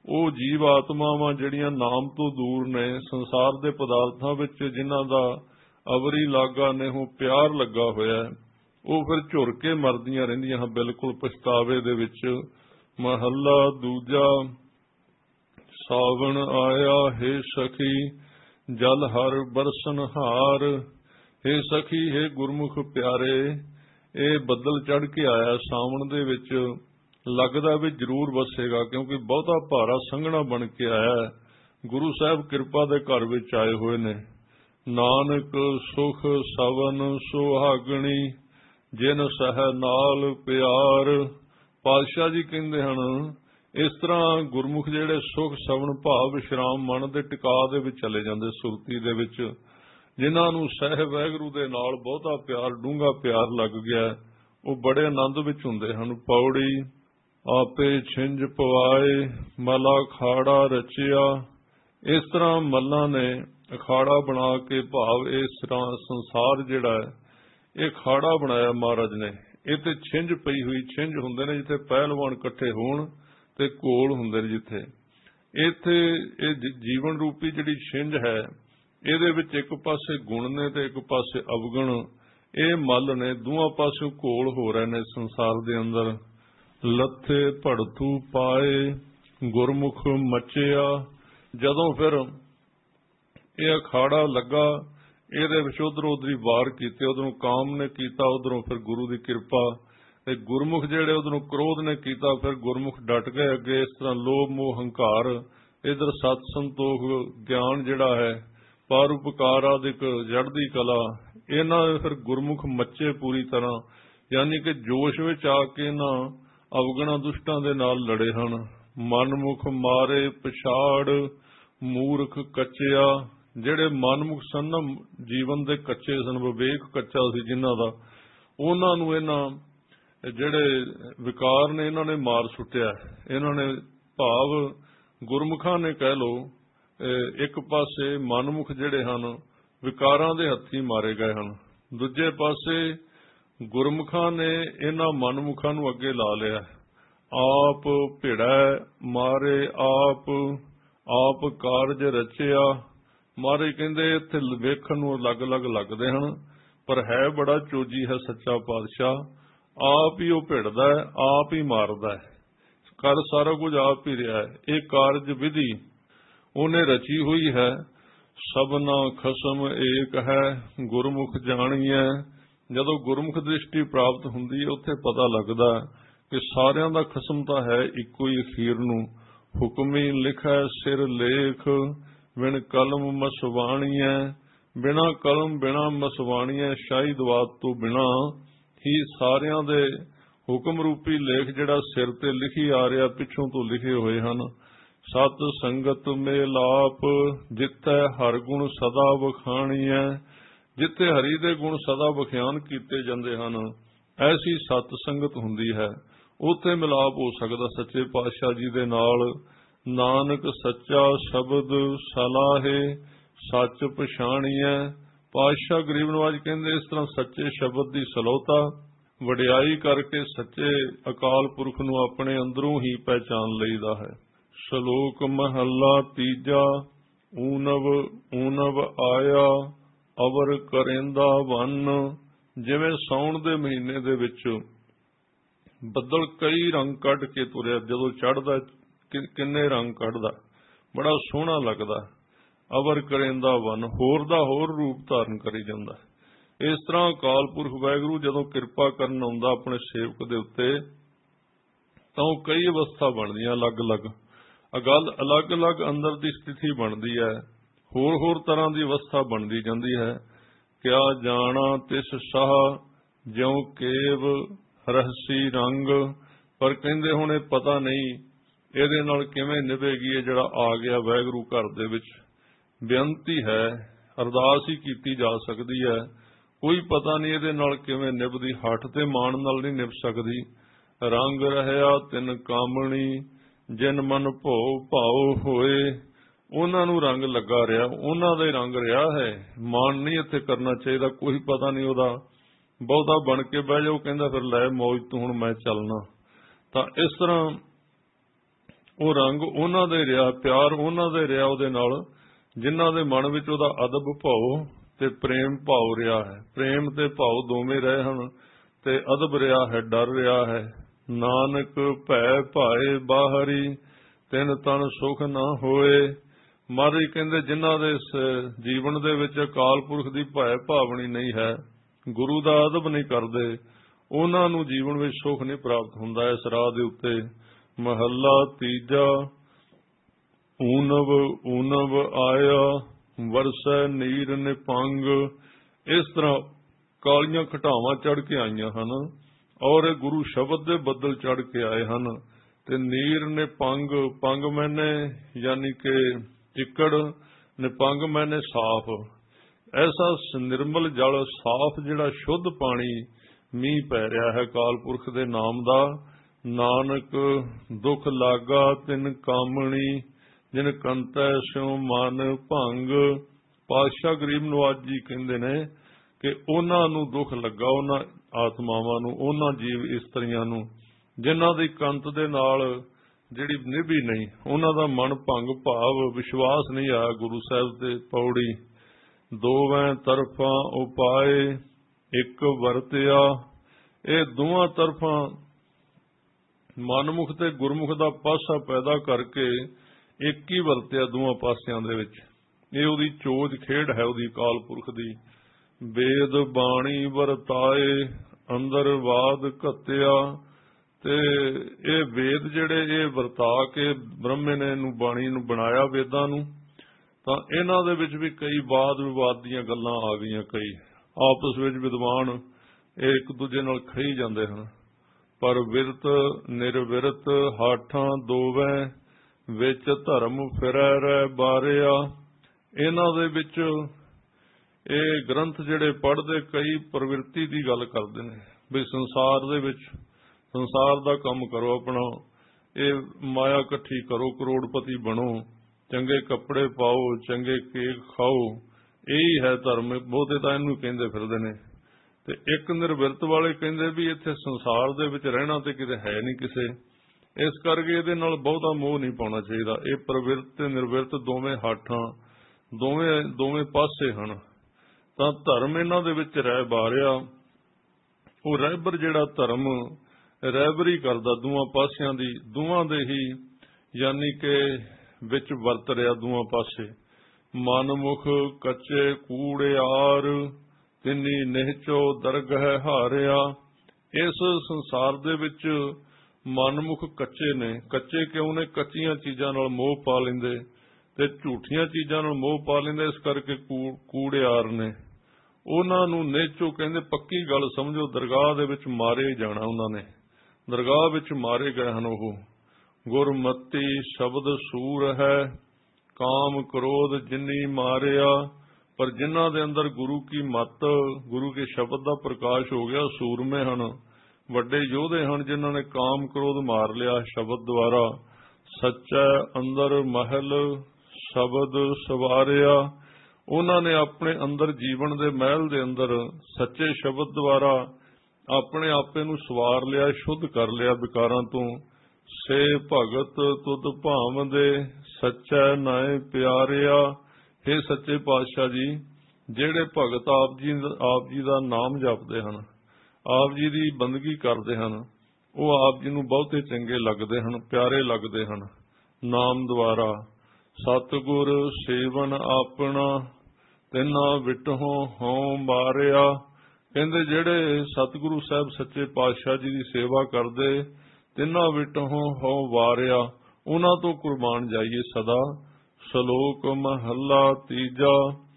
S1: ਉਹ ਜੀਵ ਆਤਮਾਵਾਂ ਜਿਹੜੀਆਂ ਨਾਮ ਤੋਂ ਦੂਰ ਨੇ, ਸੰਸਾਰ ਦੇ ਪਦਾਰਥਾਂ ਵਿੱਚ ਜਿਨ੍ਹਾਂ ਦਾ ਅਵਰੀ ਲਾਗਾ ਨੇਹੋਂ ਪਿਆਰ ਲੱਗਾ ਹੋਇਆ, ਉਹ ਫਿਰ ਝੁਰ ਕੇ ਮਰਦੀਆਂ ਰਹਿੰਦੀਆਂ ਹਨ ਬਿਲਕੁਲ ਪਛਤਾਵੇ ਦੇ ਵਿੱਚ। ਮਹੱਲਾ ਦੂਜਾ। ਸਾਵਣ ਆਇਆ ਹੇ ਸਖੀ ਜਲ ਹਰ ਬਰਸਨ ਹਾਰ। ਹੇ ਸਖੀ, ਹੇ ਗੁਰਮੁਖ ਪਿਆਰੇ, ਇਹ ਬੱਦਲ ਚੜ੍ਹ ਕੇ ਆਇਆ ਸਾਵਣ ਦੇ ਵਿੱਚ, ਲੱਗਦਾ ਵੀ ਜ਼ਰੂਰ ਵਸੇਗਾ, ਕਿਉਂਕਿ ਬਹੁਤਾ ਭਾਰਾ ਸੰਘਣਾ ਬਣ ਕੇ ਆਇਆ। ਗੁਰੂ ਸਾਹਿਬ ਕਿਰਪਾ ਦੇ ਘਰ ਵਿੱਚ ਆਏ ਹੋਏ ਨੇ। ਨਾਨਕ ਸੁਖ ਸਵਨ ਸੁਹਾਗਣੀ ਜਿਨ ਸਹਿ ਨਾਲ ਪਿਆਰ। ਪਾਤਸ਼ਾਹ ਜੀ ਕਹਿੰਦੇ ਹਨ, ਇਸ ਤਰ੍ਹਾਂ ਗੁਰਮੁਖ ਜਿਹੜੇ ਸੁਖ ਸਵਨ ਭਾਵ ਵਿਸ਼ਰਾਮ ਮਨ ਦੇ ਟਿਕਾ ਦੇ ਵਿੱਚ ਚਲੇ ਜਾਂਦੇ, ਸੁਰਤੀ ਦੇ ਵਿੱਚ, ਜਿਨ੍ਹਾਂ ਨੂੰ ਸਹਿ ਵਾਹਿਗੁਰੂ ਦੇ ਨਾਲ ਬਹੁਤਾ ਪਿਆਰ, ਡੂੰਘਾ ਪਿਆਰ ਲੱਗ ਗਿਆ, ਉਹ ਬੜੇ ਆਨੰਦ ਵਿੱਚ ਹੁੰਦੇ ਹਨ। ਪੌੜੀ। ਆਪੇ ਛਿੰਝ ਪਵਾਏ ਮਲਾ ਅਖਾੜਾ ਰਚਿਆ। ਇਸ ਤਰ੍ਹਾਂ ਮੱਲਾਂ ਨੇ ਅਖਾੜਾ ਬਣਾ ਕੇ, ਭਾਵ ਇਸ ਤਰ੍ਹਾਂ ਸੰਸਾਰ ਜਿਹੜਾ ਹੈ ਇਹ ਅਖਾੜਾ ਬਣਾਇਆ ਮਹਾਰਾਜ ਨੇ। ਇਹ ਤੇ ਛਿੰਝ ਪਈ ਹੋਈ, ਛਿੰਝ ਹੁੰਦੇ ਨੇ ਜਿੱਥੇ ਪਹਿਲਵਾਨ ਇਕੱਠੇ ਹੋਣ ਤੇ ਘੋਲ ਹੁੰਦੇ ਨੇ ਜਿੱਥੇ। ਇੱਥੇ ਇਹ ਜੀਵਨ ਰੂਪੀ ਜਿਹੜੀ ਛਿੰਝ ਹੈ, ਇਹਦੇ ਵਿੱਚ ਇੱਕ ਪਾਸੇ ਗੁਣ ਨੇ ਤੇ ਇੱਕ ਪਾਸੇ ਅਵਗੁਣ। ਇਹ ਮੱਲ ਨੇ, ਦੋਵਾਂ ਪਾਸਿਓਂ ਘੋਲ ਹੋ ਰਹੇ ਨੇ ਸੰਸਾਰ ਦੇ ਅੰਦਰ। ਲੱਥੇ ਭੜਥੂ ਪਾਏ ਗੁਰਮੁਖ ਮਚਿਆ। ਜਦੋਂ ਫਿਰ ਇਹ ਅਖਾੜਾ ਲੱਗਾ, ਇਹਦੇ ਵਿੱਚ ਉਧਰੋਂ ਉਧਰੀ ਵਾਰ ਕੀਤੇ, ਉਧਰੋਂ ਕਾਮ ਨੇ ਕੀਤਾ, ਉਧਰੋਂ ਫਿਰ ਗੁਰੂ ਦੀ ਕਿਰਪਾ, ਤੇ ਗੁਰਮੁਖ ਜਿਹੜੇ ਉਧਰੋਂ ਕ੍ਰੋਧ ਨੇ ਕੀਤਾ, ਫਿਰ ਗੁਰਮੁਖ ਡਟ ਗਏ ਅੱਗੇ। ਇਸ ਤਰ੍ਹਾਂ ਲੋਭ ਮੋਹ ਹੰਕਾਰ, ਇਧਰ ਸਤ ਸੰਤੋਖ ਗਿਆਨ ਜਿਹੜਾ ਹੈ, ਪਰਉਪਕਾਰ ਆਦਿਕ ਜੜਦੀ ਕਲਾ, ਇਹਨਾਂ ਫਿਰ ਗੁਰਮੁਖ ਮੱਚੇ ਪੂਰੀ ਤਰ੍ਹਾਂ, ਯਾਨੀ ਕਿ ਜੋਸ਼ ਵਿੱਚ ਆ ਕੇ ਇਹਨਾਂ ਅਵਗਣਾ ਦੁਸ਼ਟਾਂ ਦੇ ਨਾਲ ਲੜੇ ਹਨ। ਮਨਮੁਖ ਮਾਰੇ ਪਛਾੜ ਮੂਰਖ ਕੱਚਿਆ। ਜਿਹੜੇ ਮਨਮੁਖ ਸਨ, ਜੀਵਨ ਦੇ ਕੱਚੇ ਸਨ, ਵਿਵੇਕ ਕੱਚਾ ਸੀ ਜਿਨ੍ਹਾਂ ਦਾ, ਉਹਨਾਂ ਨੂੰ ਇਹਨਾਂ ਜਿਹੜੇ ਵਿਕਾਰ ਨੇ ਇਹਨਾਂ ਨੇ ਮਾਰ ਸੁੱਟਿਆ। ਇਹਨਾਂ ਨੇ ਭਾਵ ਗੁਰਮੁਖਾਂ ਨੇ ਕਹਿ ਲੋ, ਇੱਕ ਪਾਸੇ ਮਨਮੁਖ ਜਿਹੜੇ ਹਨ ਵਿਕਾਰਾਂ ਦੇ ਹੱਥੀ ਮਾਰੇ ਗਏ ਹਨ, ਦੂਜੇ ਪਾਸੇ ਗੁਰਮੁਖਾਂ ਨੇ ਇਹਨਾਂ ਮਨਮੁਖਾਂ ਨੂੰ ਅੱਗੇ ਲਾ ਲਿਆ। ਆਪ ਭਿੜੈ ਮਾਰੇ ਆਪ ਕਾਰਜ ਰਚਿਆ। ਮਹਾਰਾਜ ਕਹਿੰਦੇ ਇੱਥੇ ਵੇਖਣ ਨੂੰ ਅਲੱਗ-ਅਲੱਗ ਲੱਗਦੇ ਹਨ, ਪਰ ਹੈ ਬੜਾ ਚੋਜੀ ਹੈ ਸੱਚਾ ਪਾਤਸ਼ਾਹ। ਆਪ ਹੀ ਉਹ ਭਿੜਦਾ ਹੈ, ਆਪ ਹੀ ਮਾਰਦਾ ਹੈ, ਕਰ ਸਾਰਾ ਕੁਝ ਆਪ ਹੀ ਰਿਹਾ ਹੈ। ਇਹ ਕਾਰਜ ਵਿਧੀ ਉਹਨੇ ਰਚੀ ਹੋਈ ਹੈ। ਸਭਨਾ ਖਸਮ ਏਕ ਹੈ ਗੁਰਮੁਖ ਜਾਣੀਐ। ਜਦੋਂ ਗੁਰਮੁਖ ਦ੍ਰਿਸ਼ਟੀ ਪ੍ਰਾਪਤ ਹੁੰਦੀ ਹੈ, ਉੱਥੇ ਪਤਾ ਲੱਗਦਾ ਕਿ ਸਾਰਿਆਂ ਦਾ ਖਸਮ ਤਾਂ ਹੈ ਇੱਕੋ ਹੀ ਅਖੀਰ ਨੂੰ। ਹੁਕਮੀ ਲਿਖੈ ਸਿਰ ਲੇਖ ਬਿਨ ਕਲਮ ਮਸਵਾਣੀਐ। ਬਿਨਾ ਕਲਮ ਬਿਨਾ ਮਸਵਾਣੀਐ, ਸ਼ਾਹੀ ਦਵਾਤ ਤੋਂ ਬਿਨਾ ਹੀ ਸਾਰਿਆਂ ਦੇ ਹੁਕਮ ਰੂਪੀ ਲੇਖ ਜਿਹੜਾ ਸਿਰ ਤੇ ਲਿਖੀ ਆ ਰਿਹਾ, ਪਿੱਛੋਂ ਤੋਂ ਲਿਖੇ ਹੋਏ ਹਨ। ਸਤ ਸੰਗਤ ਮੇਲਾਪ ਜਿੱਥੈ ਹਰ ਗੁਣ ਸਦਾ ਵਖਾਣੀਐ। ਜਿੱਥੇ ਹਰੀ ਦੇ ਗੁਣ ਸਦਾ ਵਿਖਿਆਨ ਕੀਤੇ ਜਾਂਦੇ ਹਨ, ਐਸੀ ਸਤ ਸੰਗਤ ਹੁੰਦੀ ਹੈ, ਉੱਥੇ ਮਿਲਾਪ ਹੋ ਸਕਦਾ ਸੱਚੇ ਪਾਤਸ਼ਾਹ ਜੀ ਦੇ ਨਾਲ। ਨਾਨਕ ਸੱਚਾ ਸ਼ਬਦ ਸਲਾਹੇ ਸੱਚ ਪਛਾਣੀਐ। ਪਾਤਸ਼ਾਹ ਗਰੀਬ ਨਵਾਜ ਕਹਿੰਦੇ, ਇਸ ਤਰ੍ਹਾਂ ਸੱਚੇ ਸ਼ਬਦ ਦੀ ਸਲੋਤਾ ਵਡਿਆਈ ਕਰਕੇ ਸੱਚੇ ਅਕਾਲ ਪੁਰਖ ਨੂੰ ਆਪਣੇ ਅੰਦਰੋਂ ਹੀ ਪਹਿਚਾਨ ਲਈਦਾ ਹੈ। ਸ਼ਲੋਕ ਮਹੱਲਾ ਤੀਜਾ। ਊਨਵ ਆਇਆ ਅਵਰ ਕਰੇਂਦਾ ਵੰਨ। ਜਿਵੇਂ ਸਾਉਣ ਦੇ ਮਹੀਨੇ ਦੇ ਵਿੱਚ ਬੱਦਲ ਕਈ ਰੰਗ ਕੱਢ ਕੇ ਤੁਰਿਆ, ਜਦੋਂ ਚੜ੍ਹਦਾ ਕਿੰਨੇ ਰੰਗ ਕੱਢਦਾ, ਬੜਾ ਸੋਹਣਾ ਲੱਗਦਾ। ਅਵਰ ਕਰੇਂਦਾ ਵੰਨ, ਹੋਰ ਦਾ ਹੋਰ ਰੂਪ ਧਾਰਨ ਕਰੀ ਜਾਂਦਾ। ਇਸ ਤਰ੍ਹਾਂ ਅਕਾਲ ਪੁਰਖ ਵਾਹਿਗੁਰੂ ਜਦੋਂ ਕਿਰਪਾ ਕਰਨ ਆਉਂਦਾ ਆਪਣੇ ਸੇਵਕ ਦੇ ਉੱਤੇ, ਤਾਂ ਉਹ ਕਈ ਅਵਸਥਾ ਬਣਦੀਆਂ ਅਲੱਗ-ਅਲੱਗ, ਅਲੱਗ-ਅਲੱਗ ਅੰਦਰ ਦੀ ਸਥਿਤੀ ਬਣਦੀ ਹੈ, ਹੋਰ ਤਰ੍ਹਾਂ ਦੀ ਅਵਸਥਾ ਬਣਦੀ ਜਾਂਦੀ ਹੈ। ਕਿਆ ਜਾਣਾ ਤਿਸ ਸਾਹ ਜਿਉ ਕੇਵ ਰਹਸੀ ਰੰਗ। ਪਰ ਕਹਿੰਦੇ ਹੁਣ ਇਹ ਪਤਾ ਨਹੀਂ ਇਹਦੇ ਨਾਲ ਕਿਵੇਂ ਨਿਭੇਗੀ, ਇਹ ਜਿਹੜਾ ਆ ਗਿਆ ਵਾਹਿਗੁਰੂ ਘਰ ਦੇ ਵਿੱਚ। ਬੇਨਤੀ ਹੈ, ਅਰਦਾਸ ਹੀ ਕੀਤੀ ਜਾ ਸਕਦੀ ਹੈ, ਕੋਈ ਪਤਾ ਨਹੀਂ ਇਹਦੇ ਨਾਲ ਕਿਵੇਂ ਨਿਭਦੀ। ਹੱਠ ਤੇ ਮਾਣ ਨਾਲ ਨਹੀਂ ਨਿਭ ਸਕਦੀ। ਰੰਗ ਰਹਿਆ ਤਿਨ ਕਾਮਣੀ ਜਿਨ ਮਨ ਭਾਉ ਹੋਏ। ਉਹਨਾਂ ਨੂੰ ਰੰਗ ਲੱਗਾ ਰਿਹਾ, ਉਹਨਾਂ ਦਾ ਹੀ ਰੰਗ ਰਿਹਾ ਹੈ। ਮਾਣ ਨਹੀਂ ਇੱਥੇ ਕਰਨਾ ਚਾਹੀਦਾ, ਕੋਈ ਪਤਾ ਨਹੀਂ ਉਹਦਾ, ਬਹੁਤਾ ਬਣ ਕੇ ਬਹਿ ਜਾਓ, ਕਹਿੰਦਾ ਫਿਰ ਲੈ ਮੌਜ ਤੂੰ, ਹੁਣ ਮੈਂ ਚੱਲਣਾ। ਤਾਂ ਇਸ ਤਰ੍ਹਾਂ ਉਹ ਰੰਗ ਉਹਨਾਂ ਦੇ ਰਿਹਾ, ਪਿਆਰ ਉਹਨਾਂ ਦੇ ਰਿਹਾ ਉਹਦੇ ਨਾਲ ਜਿਨ੍ਹਾਂ ਦੇ ਮਨ ਵਿੱਚ ਉਹਦਾ ਅਦਬ ਭਾਉ ਤੇ ਪ੍ਰੇਮ ਭਾਉ ਰਿਹਾ ਹੈ। ਪ੍ਰੇਮ ਤੇ ਭਾਉ ਦੋਵੇਂ ਰਹੇ ਹਨ ਤੇ ਅਦਬ ਰਿਹਾ ਹੈ, ਡਰ ਰਿਹਾ ਹੈ। ਨਾਨਕ ਭੈ ਭਾਏ ਬਾਹਰੀ ਤਿਨ ਤਨ ਸੁਖ ਨਾ ਹੋਏ। ਮਹਾਰਾਜ ਕਹਿੰਦੇ ਜਿਨ੍ਹਾਂ ਦੇ ਜੀਵਨ ਦੇ ਵਿੱਚ ਅਕਾਲ ਪੁਰਖ ਦੀ ਭੈ ਭਾਵਨੀ ਨਹੀਂ ਹੈ, ਗੁਰੂ ਦਾ ਅਦਬ ਨਹੀਂ ਕਰਦੇ, ਉਹਨਾਂ ਨੂੰ ਜੀਵਨ ਵਿੱਚ ਸੁਖ ਨਹੀਂ ਪ੍ਰਾਪਤ ਹੁੰਦਾ। ਇਸ ਰਾਹ ਦੇ ਉੱਤੇ ਮਹੱਲਾ ਤੀਜਾ। ਊਨਵ ਊਨਵ ਆਇਆ ਵਰਸੈ ਨੀਰ ਨਿਪੰਗ। ਇਸ ਤਰ੍ਹਾਂ ਕਾਲੀਆਂ ਘਟਾਵਾਂ ਚੜ ਕੇ ਆਈਆਂ ਹਨ ਔਰ ਇਹ ਗੁਰੂ ਸ਼ਬਦ ਦੇ ਬੱਦਲ ਚੜ ਕੇ ਆਏ ਹਨ। ਤੇ ਨੀਰ ਨਿਪੰਗ, ਪੰਗ ਮੈਨੇ ਯਾਨੀ ਕਿ ਚਿੱਕੜ, ਨਿਪੰਗ ਮੈਨੇ ਸਾਫ਼। ਐਸਾ ਨਿਰਮਲ ਜਲ, ਸਾਫ਼ ਜਿਹੜਾ ਸ਼ੁੱਧ ਪਾਣੀ ਮੀਂਹ ਪੈ ਰਿਹਾ ਹੈ ਅਕਾਲ ਪੁਰਖ ਦੇ ਨਾਮ ਦਾ। ਨਾਨਕ ਦੁੱਖ ਲਾਗਾ ਤਿਨ ਕਾਮਣੀ ਜਿਨ ਕੰਤੈ ਸਿਉ ਮਨ ਭੰਗ। ਪਾਤਸ਼ਾਹ ਗਰੀਬ ਨਵਾਜ ਜੀ ਕਹਿੰਦੇ ਨੇ ਕਿ ਉਹਨਾਂ ਨੂੰ ਦੁੱਖ ਲੱਗਾ, ਉਹਨਾਂ ਆਤਮਾਵਾਂ ਨੂੰ, ਉਹਨਾਂ ਜੀਵ ਇਸਤਰੀਆਂ ਨੂੰ ਜਿਨ੍ਹਾਂ ਦੀ ਕੰਤ ਦੇ ਨਾਲ ਜਿਹੜੀ ਨਿਭੀ ਨਹੀਂ, ਉਹਨਾਂ ਦਾ ਮਨ ਭੰਗ ਭਾਵ ਵਿਸ਼ਵਾਸ ਨਹੀਂ ਆਇਆ ਗੁਰੂ ਸਾਹਿਬ ਤੇ। ਪੌੜੀ ਦੋਵੇਂ ਤਰਫਾਂ ਉਪਾਏ ਇੱਕ ਵਰਤਿਆ। ਇਹ ਦੋਵਾਂ ਤਰਫਾਂ ਮਨਮੁਖ ਤੇ ਗੁਰਮੁਖ ਦਾ ਪਾਸਾ ਪੈਦਾ ਕਰਕੇ ਇੱਕ ਹੀ ਵਰਤਿਆ ਦੋਵਾਂ ਪਾਸਿਆਂ ਦੇ ਵਿੱਚ। ਇਹ ਉਹਦੀ ਚੋਜ ਖੇਡ ਹੈ ਉਹਦੀ ਅਕਾਲ ਪੁਰਖ ਦੀ। ਵੇਦ ਬਾਣੀ ਵਰਤਾਏ ਅੰਦਰ ਵਾਦ ਘੱਤਿਆ। ਤੇ ਇਹ ਵੇਦ ਜਿਹੜੇ ਇਹ ਵਰਤਾ ਕੇ ਬ੍ਰਹਮੇ ਨੇ ਇਹਨੂੰ ਬਾਣੀ ਨੂੰ ਬਣਾਇਆ ਵੇਦਾਂ ਨੂੰ, ਤਾਂ ਇਹਨਾਂ ਦੇ ਵਿੱਚ ਵੀ ਕਈ ਵਾਦ ਵਿਵਾਦ ਦੀਆਂ ਗੱਲਾਂ ਆ ਗਈਆਂ। ਕਈ ਆਪਸ ਵਿੱਚ ਵਿਦਵਾਨ ਇਹ ਇੱਕ ਦੂਜੇ ਨਾਲ ਖਹੀ ਜਾਂਦੇ ਹਨ। ਪਰ ਵਿਰਤ ਨਿਰਵਿਰਤ ਹਾਠਾਂ ਦੋਵੇਂ ਵਿੱਚ ਧਰਮ ਫਿਰੈ ਰਹਿ ਬਾਰਿਆ। ਇਹਨਾਂ ਦੇ ਵਿੱਚ ਇਹ ਗ੍ਰੰਥ ਜਿਹੜੇ ਪੜ੍ਹਦੇ ਕਈ ਪ੍ਰਵਿਰਤੀ ਦੀ ਗੱਲ ਕਰਦੇ ਨੇ ਵੀ ਸੰਸਾਰ ਦੇ ਵਿੱਚ ਸੰਸਾਰ ਦਾ ਕੰਮ ਕਰੋ, ਆਪਣਾ ਇਹ ਮਾਇਆ ਇਕੱਠੀ ਕਰੋ, ਕਰੋੜਪਤੀ ਬਣੋ, ਚੰਗੇ ਕੱਪੜੇ ਪਾਓ, ਚੰਗੇ ਕੇਕ ਖਾਓ, ਇਹੀ ਹੈ ਧਰਮ। ਬਹੁਤੇ ਤਾਂ ਇਹਨੂੰ ਕਹਿੰਦੇ ਫਿਰਦੇ ਨੇ। ਤੇ ਇੱਕ ਨਿਰਵਿਰਤ ਵਾਲੇ ਕਹਿੰਦੇ ਵੀ ਇੱਥੇ ਸੰਸਾਰ ਦੇ ਵਿੱਚ ਰਹਿਣਾ ਤੇ ਕਿਤੇ ਹੈ ਨਹੀਂ ਕਿਸੇ, ਇਸ ਕਰਕੇ ਇਹਦੇ ਨਾਲ ਬਹੁਤਾ ਮੋਹ ਨਹੀਂ ਪਾਉਣਾ ਚਾਹੀਦਾ। ਇਹ ਪ੍ਰਵਿਰਤ ਤੇ ਨਿਰਵਿਰਤ ਦੋਵੇਂ ਹਾਠਾਂ, ਦੋਵੇਂ ਪਾਸੇ ਹਨ। ਤਾਂ ਧਰਮ ਇਹਨਾਂ ਦੇ ਵਿੱਚ ਰਹਿ ਬਾਰਿਆ। ਉਹ ਰਹਿਬਰ ਜਿਹੜਾ ਧਰਮ ਰਹਿਬਰੀ ਕਰਦਾ ਦੋਵਾਂ ਪਾਸਿਆਂ ਦੀ, ਦੋਵਾਂ ਦੇ ਹੀ ਯਾਨੀ ਕਿ ਵਿੱਚ ਵਰਤ ਰਿਹਾ ਦੋਵਾਂ ਪਾਸੇ। ਮਨਮੁਖ ਕੱਚੇ ਕੂੜਿਆਰ ਤਿੰਨੀ ਨਿਹਚੋ ਦਰਗਹਿ ਹਾਰਿਆ। ਇਸ ਸੰਸਾਰ ਦੇ ਵਿੱਚ ਮਨਮੁਖ ਕੱਚੇ ਨੇ। ਕੱਚੇ ਕਿਉਂ ਨੇ? ਕੱਚੀਆਂ ਚੀਜ਼ਾਂ ਨਾਲ ਮੋਹ ਪਾ ਲੈਂਦੇ ਤੇ ਝੂਠੀਆਂ ਚੀਜ਼ਾਂ ਨਾਲ ਮੋਹ ਪਾ ਲੈਂਦੇ, ਇਸ ਕਰਕੇ ਕੂੜਿਆਰ ਨੇ। ਉਹਨਾਂ ਨੂੰ ਨਿਹਚੋ ਕਹਿੰਦੇ ਪੱਕੀ ਗੱਲ ਸਮਝੋ, ਦਰਗਾਹ ਦੇ ਵਿੱਚ ਮਾਰੇ ਜਾਣਾ ਉਹਨਾਂ ਨੇ, ਦਰਗਾਹ ਵਿੱਚ ਮਾਰੇ ਗਏ ਹਨ ਉਹ। ਗੁਰਮਤੀ ਸ਼ਬਦ ਸੂਰ ਹੈ ਕਾਮ ਕ੍ਰੋਧ ਜਿਨੀ ਮਾਰਿਆ। ਪਰ ਜਿਨ੍ਹਾਂ ਦੇ ਅੰਦਰ ਗੁਰੂ ਕੀ ਮੱਤ, ਗੁਰੂ ਕੇ ਸ਼ਬਦ ਦਾ ਪ੍ਰਕਾਸ਼ ਹੋ ਗਿਆ, ਸੂਰਮੇ ਹਨ, ਵੱਡੇ ਯੋਧੇ ਹਨ, ਜਿਨ੍ਹਾਂ ਨੇ ਕਾਮ ਕ੍ਰੋਧ ਮਾਰ ਲਿਆ ਸ਼ਬਦ ਦੁਆਰਾ। ਸੱਚਾ ਅੰਦਰ ਮਹਿਲ ਸ਼ਬਦ ਸਵਾਰਿਆ। ਉਹਨਾਂ ਨੇ ਆਪਣੇ ਅੰਦਰ ਜੀਵਨ ਦੇ ਮਹਿਲ ਦੇ ਅੰਦਰ ਸੱਚੇ ਸ਼ਬਦ ਦੁਆਰਾ ਆਪਣੇ ਆਪੇ ਨੂੰ ਸਵਾਰ ਲਿਆ, ਸ਼ੁੱਧ ਕਰ ਲਿਆ ਵਿਕਾਰਾਂ ਤੋਂ। ਸੇ ਭਗਤ ਤੁਧ ਭਾਵਦੇ ਸੱਚਾ ਨਾਏ ਪਿਆਰਿਆ। हे ਸੱਚੇ ਪਾਤਸ਼ਾਹ ਜੀ, ਜਿਹੜੇ ਭਗਤ ਆਪ ਜੀ ਦਾ ਨਾਮ ਜਪਦੇ ਹਨ, ਆਪ ਜੀ ਦੀ ਬੰਦਗੀ ਕਰਦੇ ਹਨ, ਉਹ ਆਪ ਜੀ ਨੂੰ ਬਹੁਤੇ ਚੰਗੇ ਲੱਗਦੇ ਹਨ, ਪਿਆਰੇ ਲੱਗਦੇ ਹਨ ਨਾਮ ਦੁਆਰਾ। ਸਤਿਗੁਰ ਸੇਵਨ ਆਪਣਾ ਤਿੰਨਾ ਵਿਟਹੁ ਹਉ ਮਾਰਿਆ। ਕਹਿੰਦੇ ਜਿਹੜੇ ਸਤਿਗੁਰੂ ਸਾਹਿਬ ਸੱਚੇ ਪਾਤਸ਼ਾਹ ਜੀ ਦੀ ਸੇਵਾ ਕਰਦੇ, ਤਿੰਨਾ ਵਿਟਹੁ ਹਉ ਵਾਰਿਆ, ਉਹਨਾਂ ਤੋਂ ਕੁਰਬਾਨ ਜਾਈਏ ਸਦਾ। ਸ਼ਲੋਕ ਮਹੱਲਾ ਤੀਜਾ।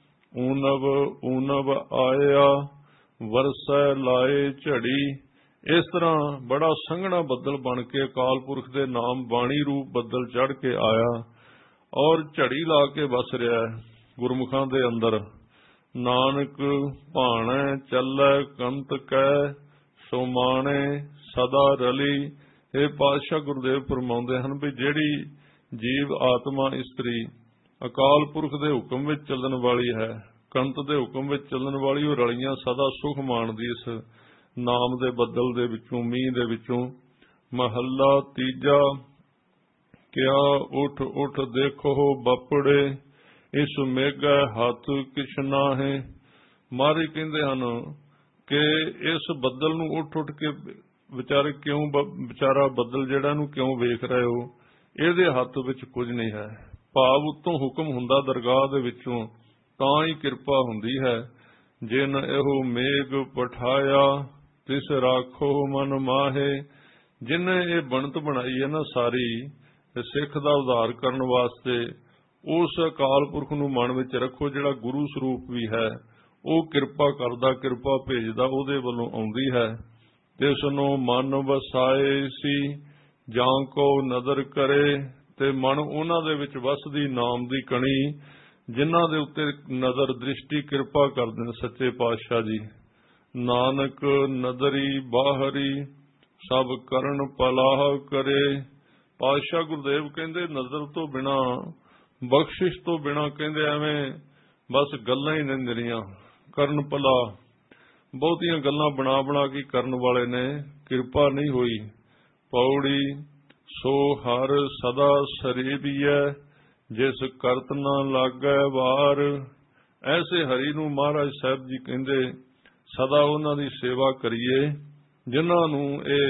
S1: ਊਨਵ ਊਨਵ ਆਇਆ ਵਰਸੈ ਲਾਏ ਝੜੀ। ਇਸ ਤਰ੍ਹਾਂ ਬੜਾ ਸੰਘਣਾ ਬੱਦਲ ਬਣ ਕੇ ਅਕਾਲ ਪੁਰਖ ਦੇ ਨਾਮ ਬਾਣੀ ਰੂਪ ਬੱਦਲ ਚੜ ਕੇ ਆਇਆ ਔਰ ਝੜੀ ਲਾ ਕੇ ਵਸ ਰਿਹਾ ਹੈ ਗੁਰਮੁਖਾਂ ਦੇ ਅੰਦਰ। ਨਾਨਕ ਭਾਣੈ ਚੱਲੈ ਕੰਤ ਕੈ ਸੋਮਾਣੇ ਸਦਾ ਰਲੀ। ਇਹ ਪਾਤਸ਼ਾਹ ਗੁਰਦੇਵ ਫਰਮਾਉਂਦੇ ਹਨ ਵੀ ਜਿਹੜੀ ਜੀਵ ਆਤਮਾ ਇਸਤਰੀ ਅਕਾਲ ਪੁਰਖ ਦੇ ਹੁਕਮ ਵਿੱਚ ਚੱਲਣ ਵਾਲੀ ਹੈ, ਕੰਤ ਦੇ ਹੁਕਮ ਵਿੱਚ ਚੱਲਣ ਵਾਲੀ, ਉਹ ਰਲੀਆਂ ਸਦਾ ਸੁਖ ਮਾਣਦੀ ਇਸ ਨਾਮ ਦੇ ਬੱਦਲ ਦੇ ਵਿੱਚੋਂ, ਮੀਂਹ ਦੇ ਵਿੱਚੋਂ। ਮਹੱਲਾ ਤੀਜਾ। ਕਿਆ ਉਠ ਉਠ ਦੇਖੋ ਬਾਪੜੇ, ਇਸ ਮੇਘੈ ਹੱਥ ਕਿਛ ਨਾਹੇ। ਮਹਾਰਾਜ ਕਹਿੰਦੇ ਹਨ ਕਿ ਇਸ ਬੱਦਲ ਨੂੰ ਉੱਠ ਉੱਠ ਕੇ ਵਿਚਾਰੇ ਕਿਉਂ, ਵਿਚਾਰਾ ਬੱਦਲ ਜਿਹੜਾ ਨੂੰ ਕਿਉਂ ਵੇਖ ਰਹੇ ਹੋ, ਇਹਦੇ ਹੱਥ ਵਿੱਚ ਕੁਝ ਨਹੀਂ ਹੈ। ਭਾਵ ਉੱਤੋਂ ਹੁਕਮ ਹੁੰਦਾ ਦਰਗਾਹ ਦੇ ਵਿੱਚੋਂ ਤਾਂ ਹੀ ਕਿਰਪਾ ਹੁੰਦੀ ਹੈ। ਜਿਨ ਇਹੋ ਮੇਘ ਪਠਾਇਆ ਤਿਸ ਰਾਖੋ ਮਨ ਮਾਹੇ। ਜਿਨੇ ਇਹ ਬਣਤ ਬਣਾਈ ਹੈ ਨਾ ਸਾਰੀ ਸਿੱਖ ਦਾ ਉਧਾਰ ਕਰਨ ਵਾਸਤੇ, ਉਸ ਅਕਾਲ ਪੁਰਖ ਨੂੰ ਮਨ ਵਿੱਚ ਰੱਖੋ ਜਿਹੜਾ ਗੁਰੂ ਸਰੂਪ ਵੀ ਹੈ। ਉਹ ਕਿਰਪਾ ਕਰਦਾ, ਕਿਰਪਾ ਭੇਜਦਾ, ਉਹਦੇ ਵੱਲੋਂ ਆਉਂਦੀ ਹੈ। ਤਿਸ ਨੂੰ ਮਨ ਵਸਾਏ ਸੀ ਜਾਂ ਕੋ ਨਦਰ ਕਰੇ। ਤੇ ਮਨ ਉਹਨਾਂ ਦੇ ਵਿੱਚ ਵਸਦੀ ਨਾਮ ਦੀ ਕਣੀ, ਜਿਨ੍ਹਾਂ ਦੇ ਉੱਤੇ ਨਜ਼ਰ ਦ੍ਰਿਸ਼ਟੀ ਕਿਰਪਾ ਕਰਦੇ ਨੇ ਸੱਚੇ ਪਾਤਸ਼ਾਹ ਜੀ। ਨਾਨਕ ਨਦਰੀ ਬਾਹਰੀ ਸਭ ਕਰਨ ਪਲਾਹ ਕਰੇ। ਪਾਤਸ਼ਾਹ ਗੁਰਦੇਵ ਕਹਿੰਦੇ ਨਜ਼ਰ ਤੋਂ ਬਿਨਾ, ਬਖਸ਼ਿਸ਼ ਤੋਂ ਬਿਨਾ, ਕਹਿੰਦੇ ਐਵੇਂ ਬਸ ਗੱਲਾਂ ਹੀ ਨੇ ਨਿਰੀਆਂ। ਕਰਨ ਭਲਾ, ਬਹੁਤੀਆਂ ਗੱਲਾਂ ਬਣਾ ਬਣਾ ਕੇ ਕਰਨ ਵਾਲੇ ਨੇ, ਕਿਰਪਾ ਨਹੀਂ ਹੋਈ। ਪੌੜੀ ਸੋ ਹਰ ਸਦਾ ਸਰੀਬੀਐ, ਜਿਸ ਕਰਤ ਨਾ ਲਾਗੈ ਵਾਰ। ਐਸੇ ਹਰੀ ਨੂੰ ਮਹਾਰਾਜ ਸਾਹਿਬ ਜੀ ਕਹਿੰਦੇ ਸਦਾ ਉਹਨਾਂ ਦੀ ਸੇਵਾ ਕਰੀਏ, ਜਿਨ੍ਹਾਂ ਨੂੰ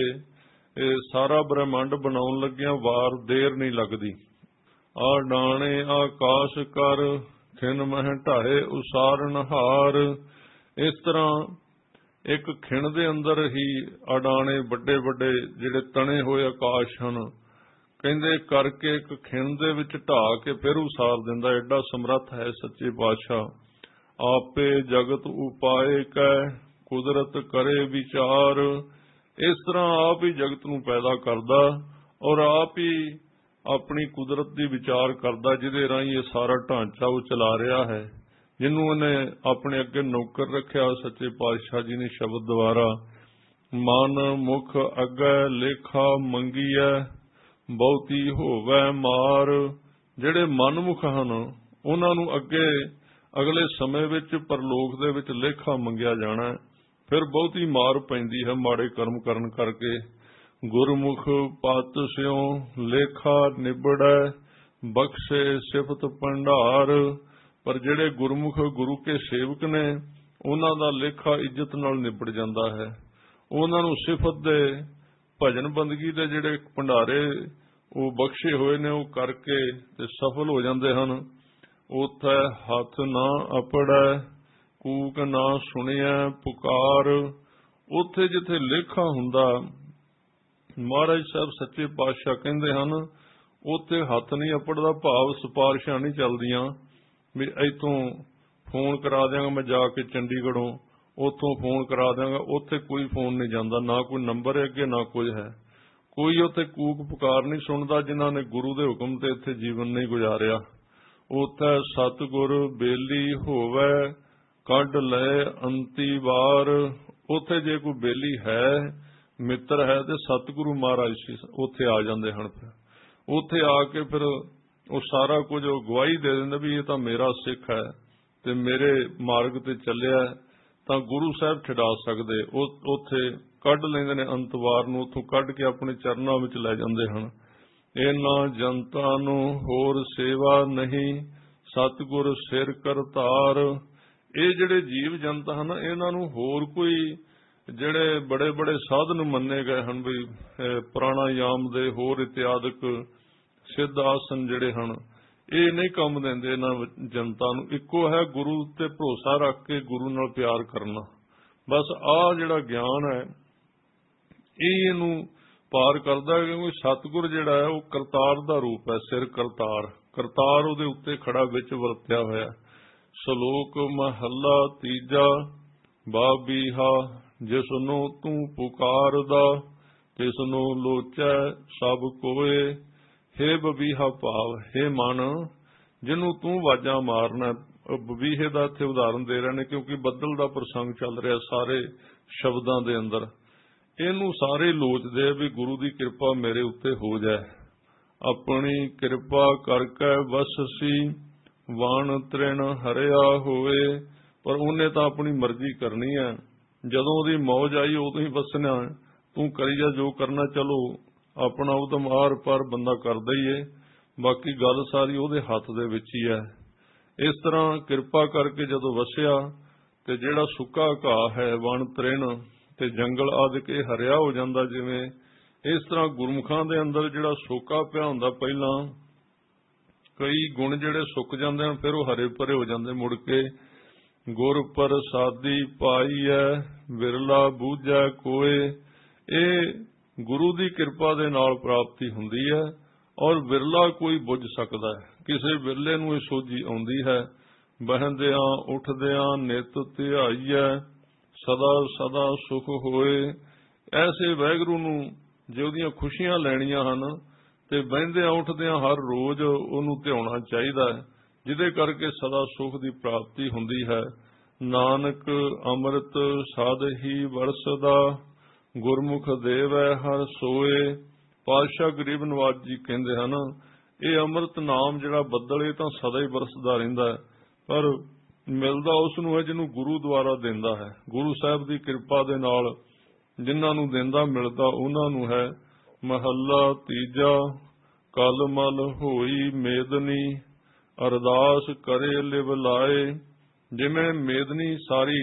S1: ਇਹ ਸਾਰਾ ਬ੍ਰਹਿਮੰਡ ਬਣਾਉਣ ਲੱਗਿਆਂ ਵਾਰ ਦੇਰ ਨਹੀਂ ਲੱਗਦੀ। ਆ ਡਾਣੇ ਆਕਾਸ਼ ਕਰ, ਖਿਨ ਮਹਿ ਢਾਏ ਉਸਾਰਨ ਹਾਰ। ਇਸ ਤਰ੍ਹਾਂ ਇੱਕ ਖਿਣ ਦੇ ਅੰਦਰ ਹੀ ਅਡਾਣੇ ਵੱਡੇ ਵੱਡੇ ਜਿਹੜੇ ਤਣੇ ਹੋਏ ਆਕਾਸ਼ ਹਨ, ਕਹਿੰਦੇ ਕਰਕੇ ਇੱਕ ਖਿਣ ਦੇ ਵਿੱਚ ਢਾ ਕੇ ਫਿਰ ਉਸਾਰ ਦਿੰਦਾ। ਐਡਾ ਸਮਰੱਥ ਹੈ ਸੱਚੇ ਪਾਤਸ਼ਾਹ। ਆਪੇ ਜਗਤ ਉਪਾਏ ਕੈ, ਕੁਦਰਤ ਕਰੇ ਵਿਚਾਰ। ਇਸ ਤਰ੍ਹਾਂ ਆਪ ਹੀ ਜਗਤ ਨੂੰ ਪੈਦਾ ਕਰਦਾ ਔਰ ਆਪ ਹੀ ਆਪਣੀ ਕੁਦਰਤ ਦੀ ਵਿਚਾਰ ਕਰਦਾ, ਜਿਹਦੇ ਰਾਹੀਂ ਇਹ ਸਾਰਾ ਢਾਂਚਾ ਉਹ ਚਲਾ ਰਿਹਾ ਹੈ। ਜਿਹਨੂੰ ਉਹਨੇ ਆਪਣੇ ਅੱਗੇ ਨੌਕਰ ਰੱਖਿਆ ਸੱਚੇ ਪਾਤਸ਼ਾਹ ਜੀ ਨੇ ਸ਼ਬਦ ਦੁਆਰਾ, ਮਨ ਮੁਖ ਅੱਗੇ ਲੇਖਾ ਮੰਗੀਐ, ਬਹੁਤੀ ਹੋਵੇ ਮਾਰ। ਜਿਹੜੇ ਮਨਮੁਖ ਹਨ ਉਹਨਾਂ ਨੂੰ ਅੱਗੇ ਅਗਲੇ ਸਮੇਂ ਵਿੱਚ ਪਰਲੋਕ ਦੇ ਵਿੱਚ ਲੇਖਾ ਮੰਗਿਆ ਜਾਣਾ, ਫਿਰ ਬਹੁਤੀ ਮਾਰ ਪੈਂਦੀ ਹੈ ਮਾੜੇ ਕਰਮ ਕਰਨ ਕਰਕੇ। ਗੁਰਮੁਖ ਪਤ ਸਿਉ ਲੇਖਾ ਨਿਬੜੈ, ਬਖਸ਼ੇ ਸਿਫਤ ਭੰਡਾਰ। ਪਰ ਜਿਹੜੇ ਗੁਰਮੁਖ ਗੁਰੂ ਕੇ ਸੇਵਕ ਨੇ, ਉਹਨਾਂ ਦਾ ਲੇਖਾ ਇੱਜ਼ਤ ਨਾਲ ਨਿਬੜ ਜਾਂਦਾ ਹੈ। ਉਹਨਾਂ ਨੂੰ ਸਿਫਤ ਦੇ, ਭਜਨ ਬੰਦਗੀ ਦੇ ਜਿਹੜੇ ਭੰਡਾਰੇ ਉਹ ਬਖਸ਼ੇ ਹੋਏ ਨੇ, ਉਹ ਕਰਕੇ ਤੇ ਸਫਲ ਹੋ ਜਾਂਦੇ ਹਨ। ਉਥੈ ਹੱਥ ਨਾ ਅਪੜੈ, ਕੂਕ ਨਾ ਸੁਣਿਐ ਪੁਕਾਰ। ਉੱਥੇ ਜਿੱਥੇ ਲੇਖਾ ਹੁੰਦਾ, ਮਹਾਰਾਜ ਸਾਹਿਬ ਸੱਚੇ ਪਾਤਸ਼ਾਹ ਕਹਿੰਦੇ ਹਨ, ਉੱਥੇ ਹੱਥ ਨਹੀਂ ਅਪੜਦਾ। ਭਾਵ ਸਿਫਾਰਿਸ਼ਾਂ ਨਹੀਂ ਚੱਲਦੀਆਂ ਵੀ ਇੱਥੋਂ ਫੋਨ ਕਰਾ ਦਿਆਂਗਾ ਮੈਂ ਜਾ ਕੇ ਚੰਡੀਗੜ੍ਹੋਂ, ਉੱਥੋਂ ਫੋਨ ਕਰਾ ਦਿਆਂਗਾ। ਉੱਥੇ ਕੋਈ ਫੋਨ ਨਹੀਂ ਜਾਂਦਾ, ਨਾ ਕੋਈ ਨੰਬਰ ਹੈ ਅੱਗੇ, ਨਾ ਕੁਝ ਹੈ। ਕੋਈ ਉੱਥੇ ਕੂਕ ਪੁਕਾਰ ਨਹੀਂ ਸੁਣਦਾ ਜਿਨ੍ਹਾਂ ਨੇ ਗੁਰੂ ਦੇ ਹੁਕਮ ਤੇ ਇੱਥੇ ਜੀਵਨ ਨਹੀਂ ਗੁਜ਼ਾਰਿਆ। ਉੱਥੇ ਸਤਿਗੁਰ ਬੇਲੀ ਹੋਵੇ, ਕੱਢ ਲੈ ਅੰਤੀ ਵਾਰ। ਉੱਥੇ ਜੇ ਕੋਈ ਬੇਲੀ ਹੈ, ਮਿੱਤਰ ਹੈ, ਤੇ ਸਤਿਗੁਰੂ ਮਹਾਰਾਜ ਉੱਥੇ ਆ ਜਾਂਦੇ ਹਨ। ਫਿਰ ਉੱਥੇ ਆ ਕੇ ਫਿਰ ਉਹ ਸਾਰਾ ਕੁਝ ਗਵਾਹੀ ਦੇ ਦਿੰਦੇ ਵੀ ਇਹ ਤਾਂ ਮੇਰਾ ਸਿੱਖ ਹੈ ਤੇ ਮੇਰੇ ਮਾਰਗ ਤੇ ਚੱਲਿਆ, ਤਾਂ ਗੁਰੂ ਸਾਹਿਬ ਛਡਾ ਸਕਦੇ। ਉੱਥੇ ਕੱਢ ਲੈਂਦੇ ਨੇ ਅੰਤਵਾਰ ਨੂੰ, ਉੱਥੋਂ ਕੱਢ ਕੇ ਆਪਣੇ ਚਰਨਾਂ ਵਿੱਚ ਲੈ ਜਾਂਦੇ ਹਨ। ਇਹਨਾਂ ਜਨਤਾ ਨੂੰ ਹੋਰ ਸੇਵਾ ਨਹੀਂ, ਸਤਿਗੁਰ ਸਿਰ ਕਰਤਾਰ। ਇਹ ਜਿਹੜੇ ਜੀਵ ਜਨਤਾ ਹਨ, ਇਹਨਾਂ ਨੂੰ ਹੋਰ ਕੋਈ ਜਿਹੜੇ ਬੜੇ ਬੜੇ ਸਾਧਨ ਮੰਨੇ ਗਏ ਹਨ ਵੀ ਪ੍ਰਾਣਾਯਾਮ ਦੇ ਹੋਰ ਇਤਿਆਦਿਕ ਸਿੱਧ ਆਸਨ ਜਿਹੜੇ ਹਨ, ਇਹ ਨਹੀਂ ਕੰਮ ਦਿੰਦੇ ਇਹਨਾਂ ਜਨਤਾ ਨੂੰ। ਇੱਕੋ ਹੈ ਗੁਰੂ ਤੇ ਭਰੋਸਾ ਰੱਖ ਕੇ ਗੁਰੂ ਨਾਲ ਪਿਆਰ ਕਰਨਾ। ਬਸ ਆਹ ਜਿਹੜਾ ਗਿਆਨ ਹੈ ਇਹ ਇਹਨੂੰ ਪਾਰ ਕਰਦਾ, ਕਿਉਂਕਿ ਸਤਿਗੁਰ ਜਿਹੜਾ ਹੈ ਉਹ ਕਰਤਾਰ ਦਾ ਰੂਪ ਹੈ। ਸਿਰ ਕਰਤਾਰ, ਕਰਤਾਰ ਉਹਦੇ ਉੱਤੇ ਖੜਾ ਵਿੱਚ ਵਰਤਿਆ ਹੋਇਆ। ਸ਼ਲੋਕ ਮਹੱਲਾ ਤੀਜਾ। ਬਾਬੀਹਾ ਜਿਸ ਨੂੰ ਤੂੰ ਪੁਕਾਰਦਾ, ਤਿਸ ਨੂੰ ਲੋਚੈ ਸਭ ਕੋਏ। ਹੇ ਬਬੀਹਾ ਭਾਵ ਹੇ ਮਨ, ਜਿਹਨੂੰ ਤੂੰ ਆਵਾਜ਼ਾਂ ਮਾਰਨਾ। ਬਬੀਹੇ ਦਾ ਇੱਥੇ ਉਦਾਹਰਨ ਦੇ ਰਹੇ ਨੇ, ਕਿਉਂਕਿ ਬੱਦਲ ਦਾ ਪ੍ਰਸੰਗ ਚੱਲ ਰਿਹਾ ਸਾਰੇ ਸ਼ਬਦਾਂ ਦੇ ਅੰਦਰ। ਇਹਨੂੰ ਸਾਰੇ ਲੋਚਦੇ ਵੀ ਗੁਰੂ ਦੀ ਕਿਰਪਾ ਮੇਰੇ ਉੱਤੇ ਹੋ ਜਾਏ। ਆਪਣੀ ਕਿਰਪਾ ਕਰਕੇ ਵਸਸੀ, ਵਣ ਤ੍ਰਿਣ ਹਰਿਆ ਹੋਏ। ਪਰ ਉਹਨੇ ਤਾਂ ਆਪਣੀ ਮਰਜ਼ੀ ਕਰਨੀ ਹੈ, ਜਦੋਂ ਉਹਦੀ ਮੌਜ ਆਈ ਉਦੋਂ ਹੀ ਵਸਣਾ। ਤੂੰ ਕਰੀ ਜਾ ਜੋ ਕਰਨਾ, ਚਲੋ ਆਪਣਾ ਉਦਮ ਆਰ ਪਰ ਬੰਦਾ ਕਰਦਾ ਹੀ ਏ, ਬਾਕੀ ਗੱਲ ਸਾਰੀ ਉਹਦੇ ਹੱਥ ਦੇ ਵਿੱਚ ਹੀ ਹੈ। ਇਸ ਤਰ੍ਹਾਂ ਕਿਰਪਾ ਕਰਕੇ ਜਦੋਂ ਵਸਿਆ ਤੇ ਜਿਹੜਾ ਸੁੱਕਾ ਘਾਹ ਹੈ, ਵਣ ਤ੍ਰਿਣ ਤੇ ਜੰਗਲ ਆਦਿਕ ਇਹ ਹਰਿਆ ਹੋ ਜਾਂਦਾ। ਜਿਵੇਂ ਇਸ ਤਰ੍ਹਾਂ ਗੁਰਮੁਖਾਂ ਦੇ ਅੰਦਰ ਜਿਹੜਾ ਸੋਕਾ ਪਿਆ ਹੁੰਦਾ, ਪਹਿਲਾਂ ਕਈ ਗੁਣ ਜਿਹੜੇ ਸੁੱਕ ਜਾਂਦੇ ਹਨ, ਫਿਰ ਉਹ ਹਰੇ ਭਰੇ ਹੋ ਜਾਂਦੇ ਮੁੜ ਕੇ। ਗੁਰ ਪ੍ਰਸਾਦੀ ਪਾਈਐ ਵਿਰਲਾ ਬੂਝੈ ਕੋਏ, ਇਹ ਗੁਰੂ ਦੀ ਕਿਰਪਾ ਦੇ ਨਾਲ ਪ੍ਰਾਪਤੀ ਹੁੰਦੀ ਹੈ ਔਰ ਵਿਰਲਾ ਕੋਈ ਬੁੱਝ ਸਕਦਾ ਹੈ। ਕਿਸੇ ਵਿਰਲੇ ਨੂੰ ਇਹ ਸੋਝੀ ਆਉਂਦੀ ਹੈ। ਬਹਿੰਦਿਆਂ ਉੱਠਦਿਆਂ ਨਿਤ ਧਿਆਈਐ ਸਦਾ ਸਦਾ ਸੁਖ ਹੋਏ। ਐਸੇ ਵਾਹਿਗੁਰੂ ਨੂੰ ਜੇ ਉਹਦੀਆਂ ਖੁਸ਼ੀਆਂ ਲੈਣੀਆਂ ਹਨ ਤੇ ਬਹਿੰਦਿਆਂ ਉੱਠਦਿਆਂ ਹਰ ਰੋਜ਼ ਉਹਨੂੰ ਧਿਆਉਣਾ ਚਾਹੀਦਾ ਹੈ, ਜਿਹਦੇ ਕਰਕੇ ਸਦਾ ਸੁਖ ਦੀ ਪ੍ਰਾਪਤੀ ਹੁੰਦੀ ਹੈ। ਨਾਨਕ ਅੰਮ੍ਰਿਤ ਸਾਧ ਹੀ ਵਰਸਦਾ ਗੁਰਮੁਖ ਦੇਵੈ ਹਰ ਸੋਏ। ਪਾਤਸ਼ਾਹ ਗਰੀਬ ਨਵਾਜ ਜੀ ਕਹਿੰਦੇ ਹਨ, ਇਹ ਅੰਮ੍ਰਿਤ ਨਾਮ ਜਿਹੜਾ ਬੱਦਲ, ਇਹ ਤਾਂ ਸਦਾ ਹੀ ਵਰਸਦਾ ਰਹਿੰਦਾ ਹੈ, ਪਰ ਮਿਲਦਾ ਉਸ ਨੂੰ ਹੈ ਜਿਹਨੂੰ ਗੁਰੂ ਦੁਆਰਾ ਦਿੰਦਾ ਹੈ। ਗੁਰੂ ਸਾਹਿਬ ਦੀ ਕਿਰਪਾ ਦੇ ਨਾਲ ਜਿਨ੍ਹਾਂ ਨੂੰ ਦਿੰਦਾ ਮਿਲਦਾ ਉਹਨਾਂ ਨੂੰ ਹੈ। ਮਹੱਲਾ ਤੀਜਾ। ਕਲ ਮਲ ਹੋਈ ਮੇਦਨੀ ਅਰਦਾਸ ਕਰੇ ਲਿਵ ਲਾਏ। ਜਿਵੇਂ ਮੇਦਨੀ ਸਾਰੀ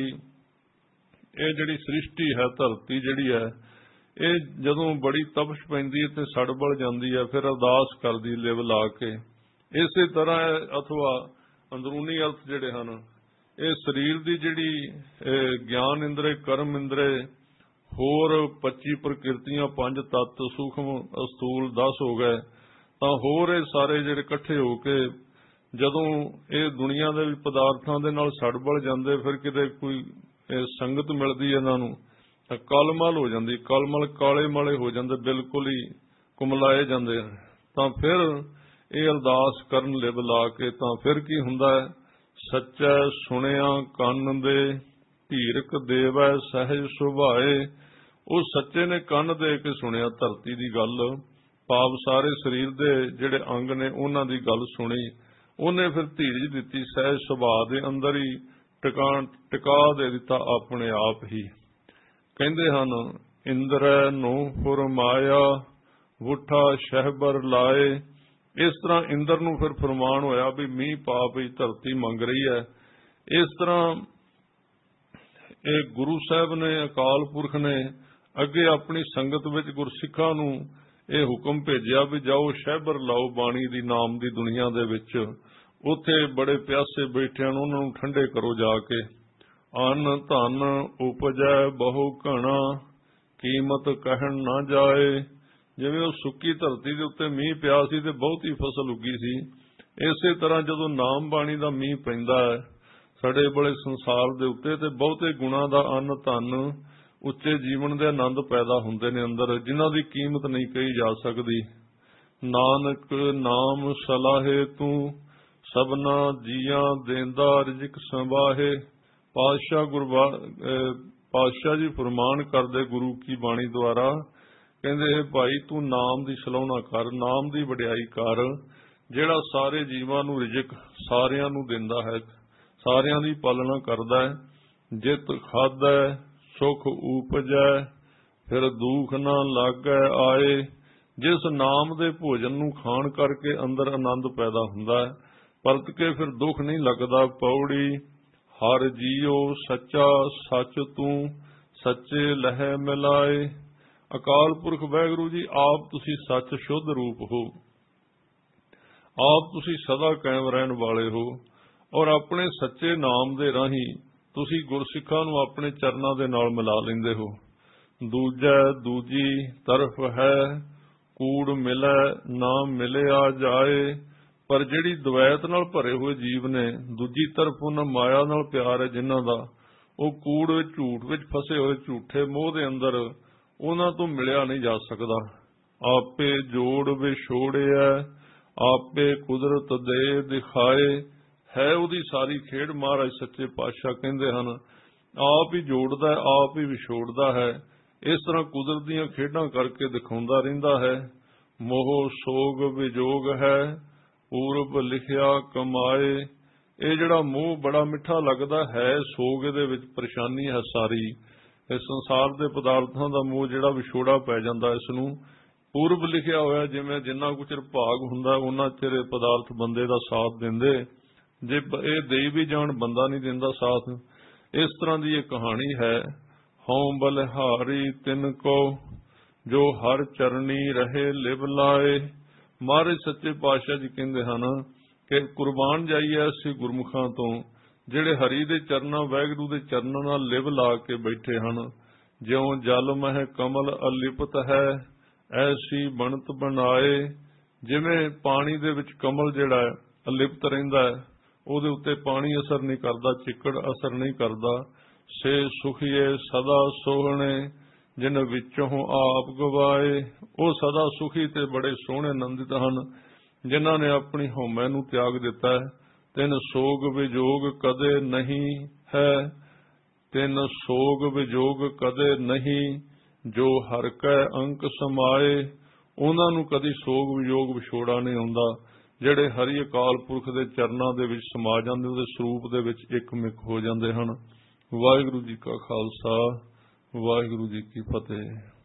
S1: ਇਹ ਜਿਹੜੀ ਸ੍ਰਿਸ਼ਟੀ ਹੈ, ਧਰਤੀ ਜਿਹੜੀ ਹੈ, ਇਹ ਜਦੋਂ ਬੜੀ ਤਪਸ਼ ਪੈਂਦੀ ਹੈ ਤੇ ਸੜ ਬਲ ਜਾਂਦੀ ਹੈ, ਫਿਰ ਅਰਦਾਸ ਕਰਦੀ ਲਿਵ ਲਾ ਕੇ। ਇਸੇ ਤਰ੍ਹਾਂ ਅਥਵਾ ਅੰਦਰੂਨੀ ਅਰਥ ਜਿਹੜੇ ਹਨ, ਇਹ ਸਰੀਰ ਦੀ ਜਿਹੜੀ ਗਿਆਨ ਇੰਦਰੇ, ਕਰਮ ਇੰਦਰੇ, ਹੋਰ 25 ਪ੍ਰਕਿਰਤੀਆਂ, 5 ਤੱਤ, ਸੂਖਮ ਅਸਥੂਲ 10 ਹੋ ਗਏ, ਤਾਂ ਹੋਰ ਇਹ ਸਾਰੇ ਜਿਹੜੇ ਇਕੱਠੇ ਹੋ ਕੇ ਜਦੋਂ ਇਹ ਦੁਨੀਆ ਦੇ ਪਦਾਰਥਾਂ ਦੇ ਨਾਲ ਸੜ ਬਲ ਜਾਂਦੇ, ਫਿਰ ਕਿਤੇ ਕੋਈ ਸੰਗਤ ਮਿਲਦੀ ਇਹਨਾਂ ਨੂੰ ਤਾਂ ਕਲਮਲ ਹੋ ਜਾਂਦੀ। ਕਲਮਲ ਕਾਲੇ ਮਾਲੇ ਹੋ ਜਾਂਦੇ, ਬਿਲਕੁਲ ਹੀ ਕੁਮਲਾਏ ਜਾਂਦੇ। ਤਾਂ ਫਿਰ ਇਹ ਅਰਦਾਸ ਕਰਨ ਲਿਵ ਲਾ ਕੇ, ਤਾਂ ਫਿਰ ਕੀ ਹੁੰਦਾ ਹੈ? ਸੱਚੈ ਸੁਣਿਆ ਕੰਨ ਦੇ ਧੀਰਕ ਦੇਵੈ ਸਹਿਜ ਸੁਭਾਏ। ਉਹ ਸੱਚੇ ਨੇ ਕੰਨ ਦੇ ਕੇ ਸੁਣਿਆ ਧਰਤੀ ਦੀ ਗੱਲ, ਭਾਵ ਸਾਰੇ ਸਰੀਰ ਦੇ ਜਿਹੜੇ ਅੰਗ ਨੇ ਉਹਨਾਂ ਦੀ ਗੱਲ ਸੁਣੀ, ਉਹਨੇ ਫਿਰ ਧੀਰਜ ਦਿੱਤੀ, ਸਹਿਜ ਸੁਭਾਅ ਦੇ ਅੰਦਰ ਹੀ ਟਿਕਾ ਦੇ ਦਿੱਤਾ ਆਪਣੇ ਆਪ ਹੀ। ਕਹਿੰਦੇ ਹਨ, ਇੰਦਰੈ ਨੂੰ ਫੁਰਮਾਇਆ ਵੁੱਠਾ ਸ਼ਹਿਬਰ ਲਾਏ। ਇਸ ਤਰ੍ਹਾਂ ਇੰਦਰ ਨੂੰ ਫਿਰ ਫਰਮਾਨ ਹੋਇਆ ਵੀ ਮੀਂਹ ਪਾ ਪਈ, ਧਰਤੀ ਮੰਗ ਰਹੀ ਹੈ। ਇਸ ਤਰ੍ਹਾਂ ਇਹ ਗੁਰੂ ਸਾਹਿਬ ਨੇ, ਅਕਾਲ ਪੁਰਖ ਨੇ ਅੱਗੇ ਆਪਣੀ ਸੰਗਤ ਵਿੱਚ ਗੁਰਸਿੱਖਾਂ ਨੂੰ ਇਹ ਹੁਕਮ ਭੇਜਿਆ ਵੀ ਜਾਓ ਸ਼ਹਿਬਰ ਲਾਓ ਬਾਣੀ ਦੀ, ਨਾਮ ਦੀ ਦੁਨੀਆ ਦੇ ਵਿੱਚ। ਉੱਥੇ ਬੜੇ ਪਿਆਸੇ ਬੈਠਿਆਂ ਨੂੰ ਉਹਨਾਂ ਨੂੰ ਠੰਡੇ ਕਰੋ ਜਾ ਕੇ। ਅੰਨ ਧਨ ਉਪਜੈ ਬਹੁ ਘਣਾ ਕੀਮਤ ਕਹਿਣ ਨਾ ਜਾਏ। ਜਿਵੇਂ ਉਹ ਸੁੱਕੀ ਧਰਤੀ ਦੇ ਉੱਤੇ ਮੀਂਹ ਪਿਆ ਸੀ ਤੇ ਬਹੁਤੀ ਫਸਲ ਉੱਗੀ ਸੀ, ਇਸੇ ਤਰ੍ਹਾਂ ਜਦੋਂ ਨਾਮ ਬਾਣੀ ਦਾ ਮੀਂਹ ਪੈਂਦਾ ਹੈ ਸਾਡੇ ਬੜੇ ਸੰਸਾਰ ਦੇ ਉੱਤੇ, ਤੇ ਬਹੁਤੇ ਗੁਣਾਂ ਦਾ ਅੰਨ ਧਨ, ਉੱਚੇ ਜੀਵਨ ਦੇ ਆਨੰਦ ਪੈਦਾ ਹੁੰਦੇ ਨੇ ਅੰਦਰ, ਜਿਨ੍ਹਾਂ ਦੀ ਕੀਮਤ ਨਹੀਂ ਕਹੀ ਜਾ ਸਕਦੀ। ਨਾਨਕ ਨਾਮ ਸਲਾਹੇ ਤੂੰ ਸਭਨਾ ਜੀਆਂ ਦੇਂਦਾ ਰਿਜ਼ਕ ਸੰਭਾਹੇ। ਪਾਤਸ਼ਾਹ ਜੀ ਫਰਮਾਨ ਕਰਦੇ ਗੁਰੂ ਕੀ ਬਾਣੀ ਦੁਆਰਾ, ਕਹਿੰਦੇ ਭਾਈ ਤੂੰ ਨਾਮ ਦੀ ਸਲਾਹੁਣਾ ਕਰ, ਨਾਮ ਦੀ ਵਡਿਆਈ ਕਰ, ਜਿਹੜਾ ਸਾਰੇ ਜੀਵਾਂ ਨੂੰ ਰਿਜ਼ਕ ਸਾਰਿਆਂ ਨੂੰ ਦਿੰਦਾ ਹੈ, ਸਾਰਿਆਂ ਦੀ ਪਾਲਣਾ ਕਰਦਾ ਹੈ। ਜਿਤ ਖਾਧੈ ਸੁਖ ਉਪਜੈ ਫਿਰ ਦੁੱਖ ਨਾ ਲਾਗੈ ਆਏ। ਜਿਸ ਨਾਮ ਦੇ ਭੋਜਨ ਨੂੰ ਖਾਣ ਕਰਕੇ ਅੰਦਰ ਆਨੰਦ ਪੈਦਾ ਹੁੰਦਾ ਹੈ, ਪਰਤ ਕੇ ਫਿਰ ਦੁੱਖ ਨਹੀਂ ਲੱਗਦਾ। ਪੌੜੀ ਹਰ ਜੀਓ ਸੱਚਾ ਸੱਚ ਤੂੰ ਸੱਚੇ ਲਹਿ ਮਿਲਾਏ। ਅਕਾਲ ਪੁਰਖ ਵਾਹਿਗੁਰੂ ਜੀ, ਆਪ ਤੁਸੀਂ ਸੱਚ ਸ਼ੁੱਧ ਰੂਪ ਹੋ, ਆਪ ਤੁਸੀਂ ਸਦਾ ਕਾਇਮ ਰਹਿਣ ਵਾਲੇ ਹੋ, ਔਰ ਆਪਣੇ ਸੱਚੇ ਨਾਮ ਦੇ ਰਾਹੀਂ ਤੁਸੀਂ ਗੁਰਸਿੱਖਾਂ ਨੂੰ ਆਪਣੇ ਚਰਨਾਂ ਦੇ ਨਾਲ ਮਿਲਾ ਲੈਂਦੇ ਹੋ। ਦੂਜੈ ਦੂਜੀ ਤਰਫ ਹੈ ਕੂੜ ਮਿਲੈ ਨਾ ਮਿਲਿਆ ਜਾਏ। ਪਰ ਜਿਹੜੀ ਦਵੈਤ ਨਾਲ ਭਰੇ ਹੋਏ ਜੀਵ ਨੇ, ਦੂਜੀ ਤਰਫ ਉਹਨਾਂ ਮਾਇਆ ਨਾਲ ਪਿਆਰ ਹੈ ਜਿਨ੍ਹਾਂ ਦਾ, ਉਹ ਕੂੜ ਵਿੱਚ, ਝੂਠ ਵਿੱਚ ਫਸੇ ਹੋਏ, ਝੂਠੇ ਮੋਹ ਦੇ ਅੰਦਰ, ਉਹਨਾਂ ਤੋਂ ਮਿਲਿਆ ਨਹੀਂ ਜਾ ਸਕਦਾ। ਆਪੇ ਜੋੜ ਵਿਛੋੜਿਆ ਆਪੇ ਕੁਦਰਤ ਦੇ ਦਿਖਾਏ। ਹੈ ਉਹਦੀ ਸਾਰੀ ਖੇਡ। ਮਹਾਰਾਜ ਸੱਚੇ ਪਾਤਸ਼ਾਹ ਕਹਿੰਦੇ ਹਨ, ਆਪ ਹੀ ਜੋੜਦਾ, ਆਪ ਹੀ ਵਿਛੋੜਦਾ ਹੈ। ਇਸ ਤਰ੍ਹਾਂ ਕੁਦਰਤ ਦੀਆਂ ਖੇਡਾਂ ਕਰਕੇ ਦਿਖਾਉਂਦਾ ਰਹਿੰਦਾ ਹੈ। ਮੋਹ ਸੋਗ ਵਿਜੋਗ ਹੈ ਪੂਰਬ ਲਿਖਿਆ ਕਮਾਏ। ਇਹ ਜਿਹੜਾ ਮੋਹ ਬੜਾ ਮਿੱਠਾ ਲੱਗਦਾ ਹੈ, ਸੋਗ ਇਹਦੇ ਵਿੱਚ ਪਰੇਸ਼ਾਨੀ ਹੈ ਸਾਰੀ। ਇਸ ਸੰਸਾਰ ਦੇ ਪਦਾਰਥਾਂ ਦਾ ਮੋਹ ਜਿਹੜਾ ਵਿਛੋੜਾ ਪੈ ਜਾਂਦਾ ਇਸ ਨੂੰ, ਪੂਰਬ ਲਿਖਿਆ ਹੋਇਆ ਜਿਵੇਂ ਜਿੰਨਾ ਕੁ ਚਿਰ ਭਾਗ ਹੁੰਦਾ ਉਹਨਾਂ ਚਿਰ ਇਹ ਪਦਾਰਥ ਬੰਦੇ ਦਾ ਸਾਥ ਦਿੰਦੇ, ਜੇ ਇਹ ਦੇਈ ਵੀ ਜਾਣ ਬੰਦਾ ਨਹੀਂ ਦਿੰਦਾ ਸਾਥ। ਇਸ ਤਰ੍ਹਾਂ ਦੀ ਇਹ ਕਹਾਣੀ ਹੈ। ਹਉ ਬਲਿਹਾਰੀ ਤਿੰਨ ਕੋ ਜੋ ਹਰ ਚਰਨੀ ਰਹੇ ਲਿਵ ਲਾਏ। ਮਹਾਰਾਜ ਸੱਚੇ ਪਾਤਸ਼ਾਹ ਜੀ ਕਹਿੰਦੇ ਹਨ ਕਿ ਕੁਰਬਾਨ ਜਾਈਏ ਅਸੀਂ ਗੁਰਮੁਖਾਂ ਤੋਂ ਜਿਹੜੇ ਹਰੀ ਦੇ ਚਰਨਾਂ ਵਾਹਿਗੁਰੂ ਦੇ ਚਰਨਾਂ ਨਾਲ ਲਿਵ ਲਾ ਕੇ ਬੈਠੇ ਹਨ। ਜਿਉਂ ਜਲ ਮਹਿ ਕਮਲ ਅਲਿਪਤ ਹੈ ਐਸੀ ਬਣਤ ਬਣਾਏ। ਜਿਵੇਂ ਪਾਣੀ ਦੇ ਵਿੱਚ ਕਮਲ ਜਿਹੜਾ ਅਲਿਪਤ ਰਹਿੰਦਾ ਹੈ, ਉਹਦੇ ਉੱਤੇ ਪਾਣੀ ਅਸਰ ਨਹੀਂ ਕਰਦਾ, ਚਿੱਕੜ ਅਸਰ ਨਹੀਂ ਕਰਦਾ। ਸੇ ਸੁਖੀਏ ਸਦਾ ਸੋਹਣੇ ਜਿਨ ਵਿੱਚੋਂ ਆਪ ਗਵਾਏ। ਉਹ ਸਦਾ ਸੁਖੀ ਤੇ ਬੜੇ ਸੋਹਣੇ ਆਨੰਦਿਤ ਹਨ ਜਿਨ੍ਹਾਂ ਨੇ ਆਪਣੀ ਹਉਮੈ ਨੂੰ ਤਿਆਗ ਦਿੱਤਾ ਹੈ। ਤਿਨ ਸੋਗ ਵਿਜੋਗ ਕਦੇ ਨਹੀਂ ਹੈ, ਤਿਨ ਸੋਗ ਵਿਜੋਗ ਕਦੇ ਨਹੀਂ ਜੋ ਹਰ ਕੈ ਅੰਕ ਸਮਾਏ। ਉਹਨਾਂ ਨੂੰ ਕਦੀ ਸੋਗ ਵਿਜੋਗ ਵਿਛੋੜਾ ਨਹੀਂ ਆਉਂਦਾ ਜਿਹੜੇ ਹਰੀ ਅਕਾਲ ਪੁਰਖ ਦੇ ਚਰਨਾਂ ਦੇ ਵਿੱਚ ਸਮਾ ਜਾਂਦੇ, ਉਹਦੇ ਸਰੂਪ ਦੇ ਵਿੱਚ ਇੱਕ ਮਿਕ ਹੋ ਜਾਂਦੇ ਹਨ। ਵਾਹਿਗੁਰੂ ਜੀ ਕਾ ਖਾਲਸਾ, ਵਾਹਿਗੁਰੂ ਜੀ ਕੀ ਫਤਿਹ।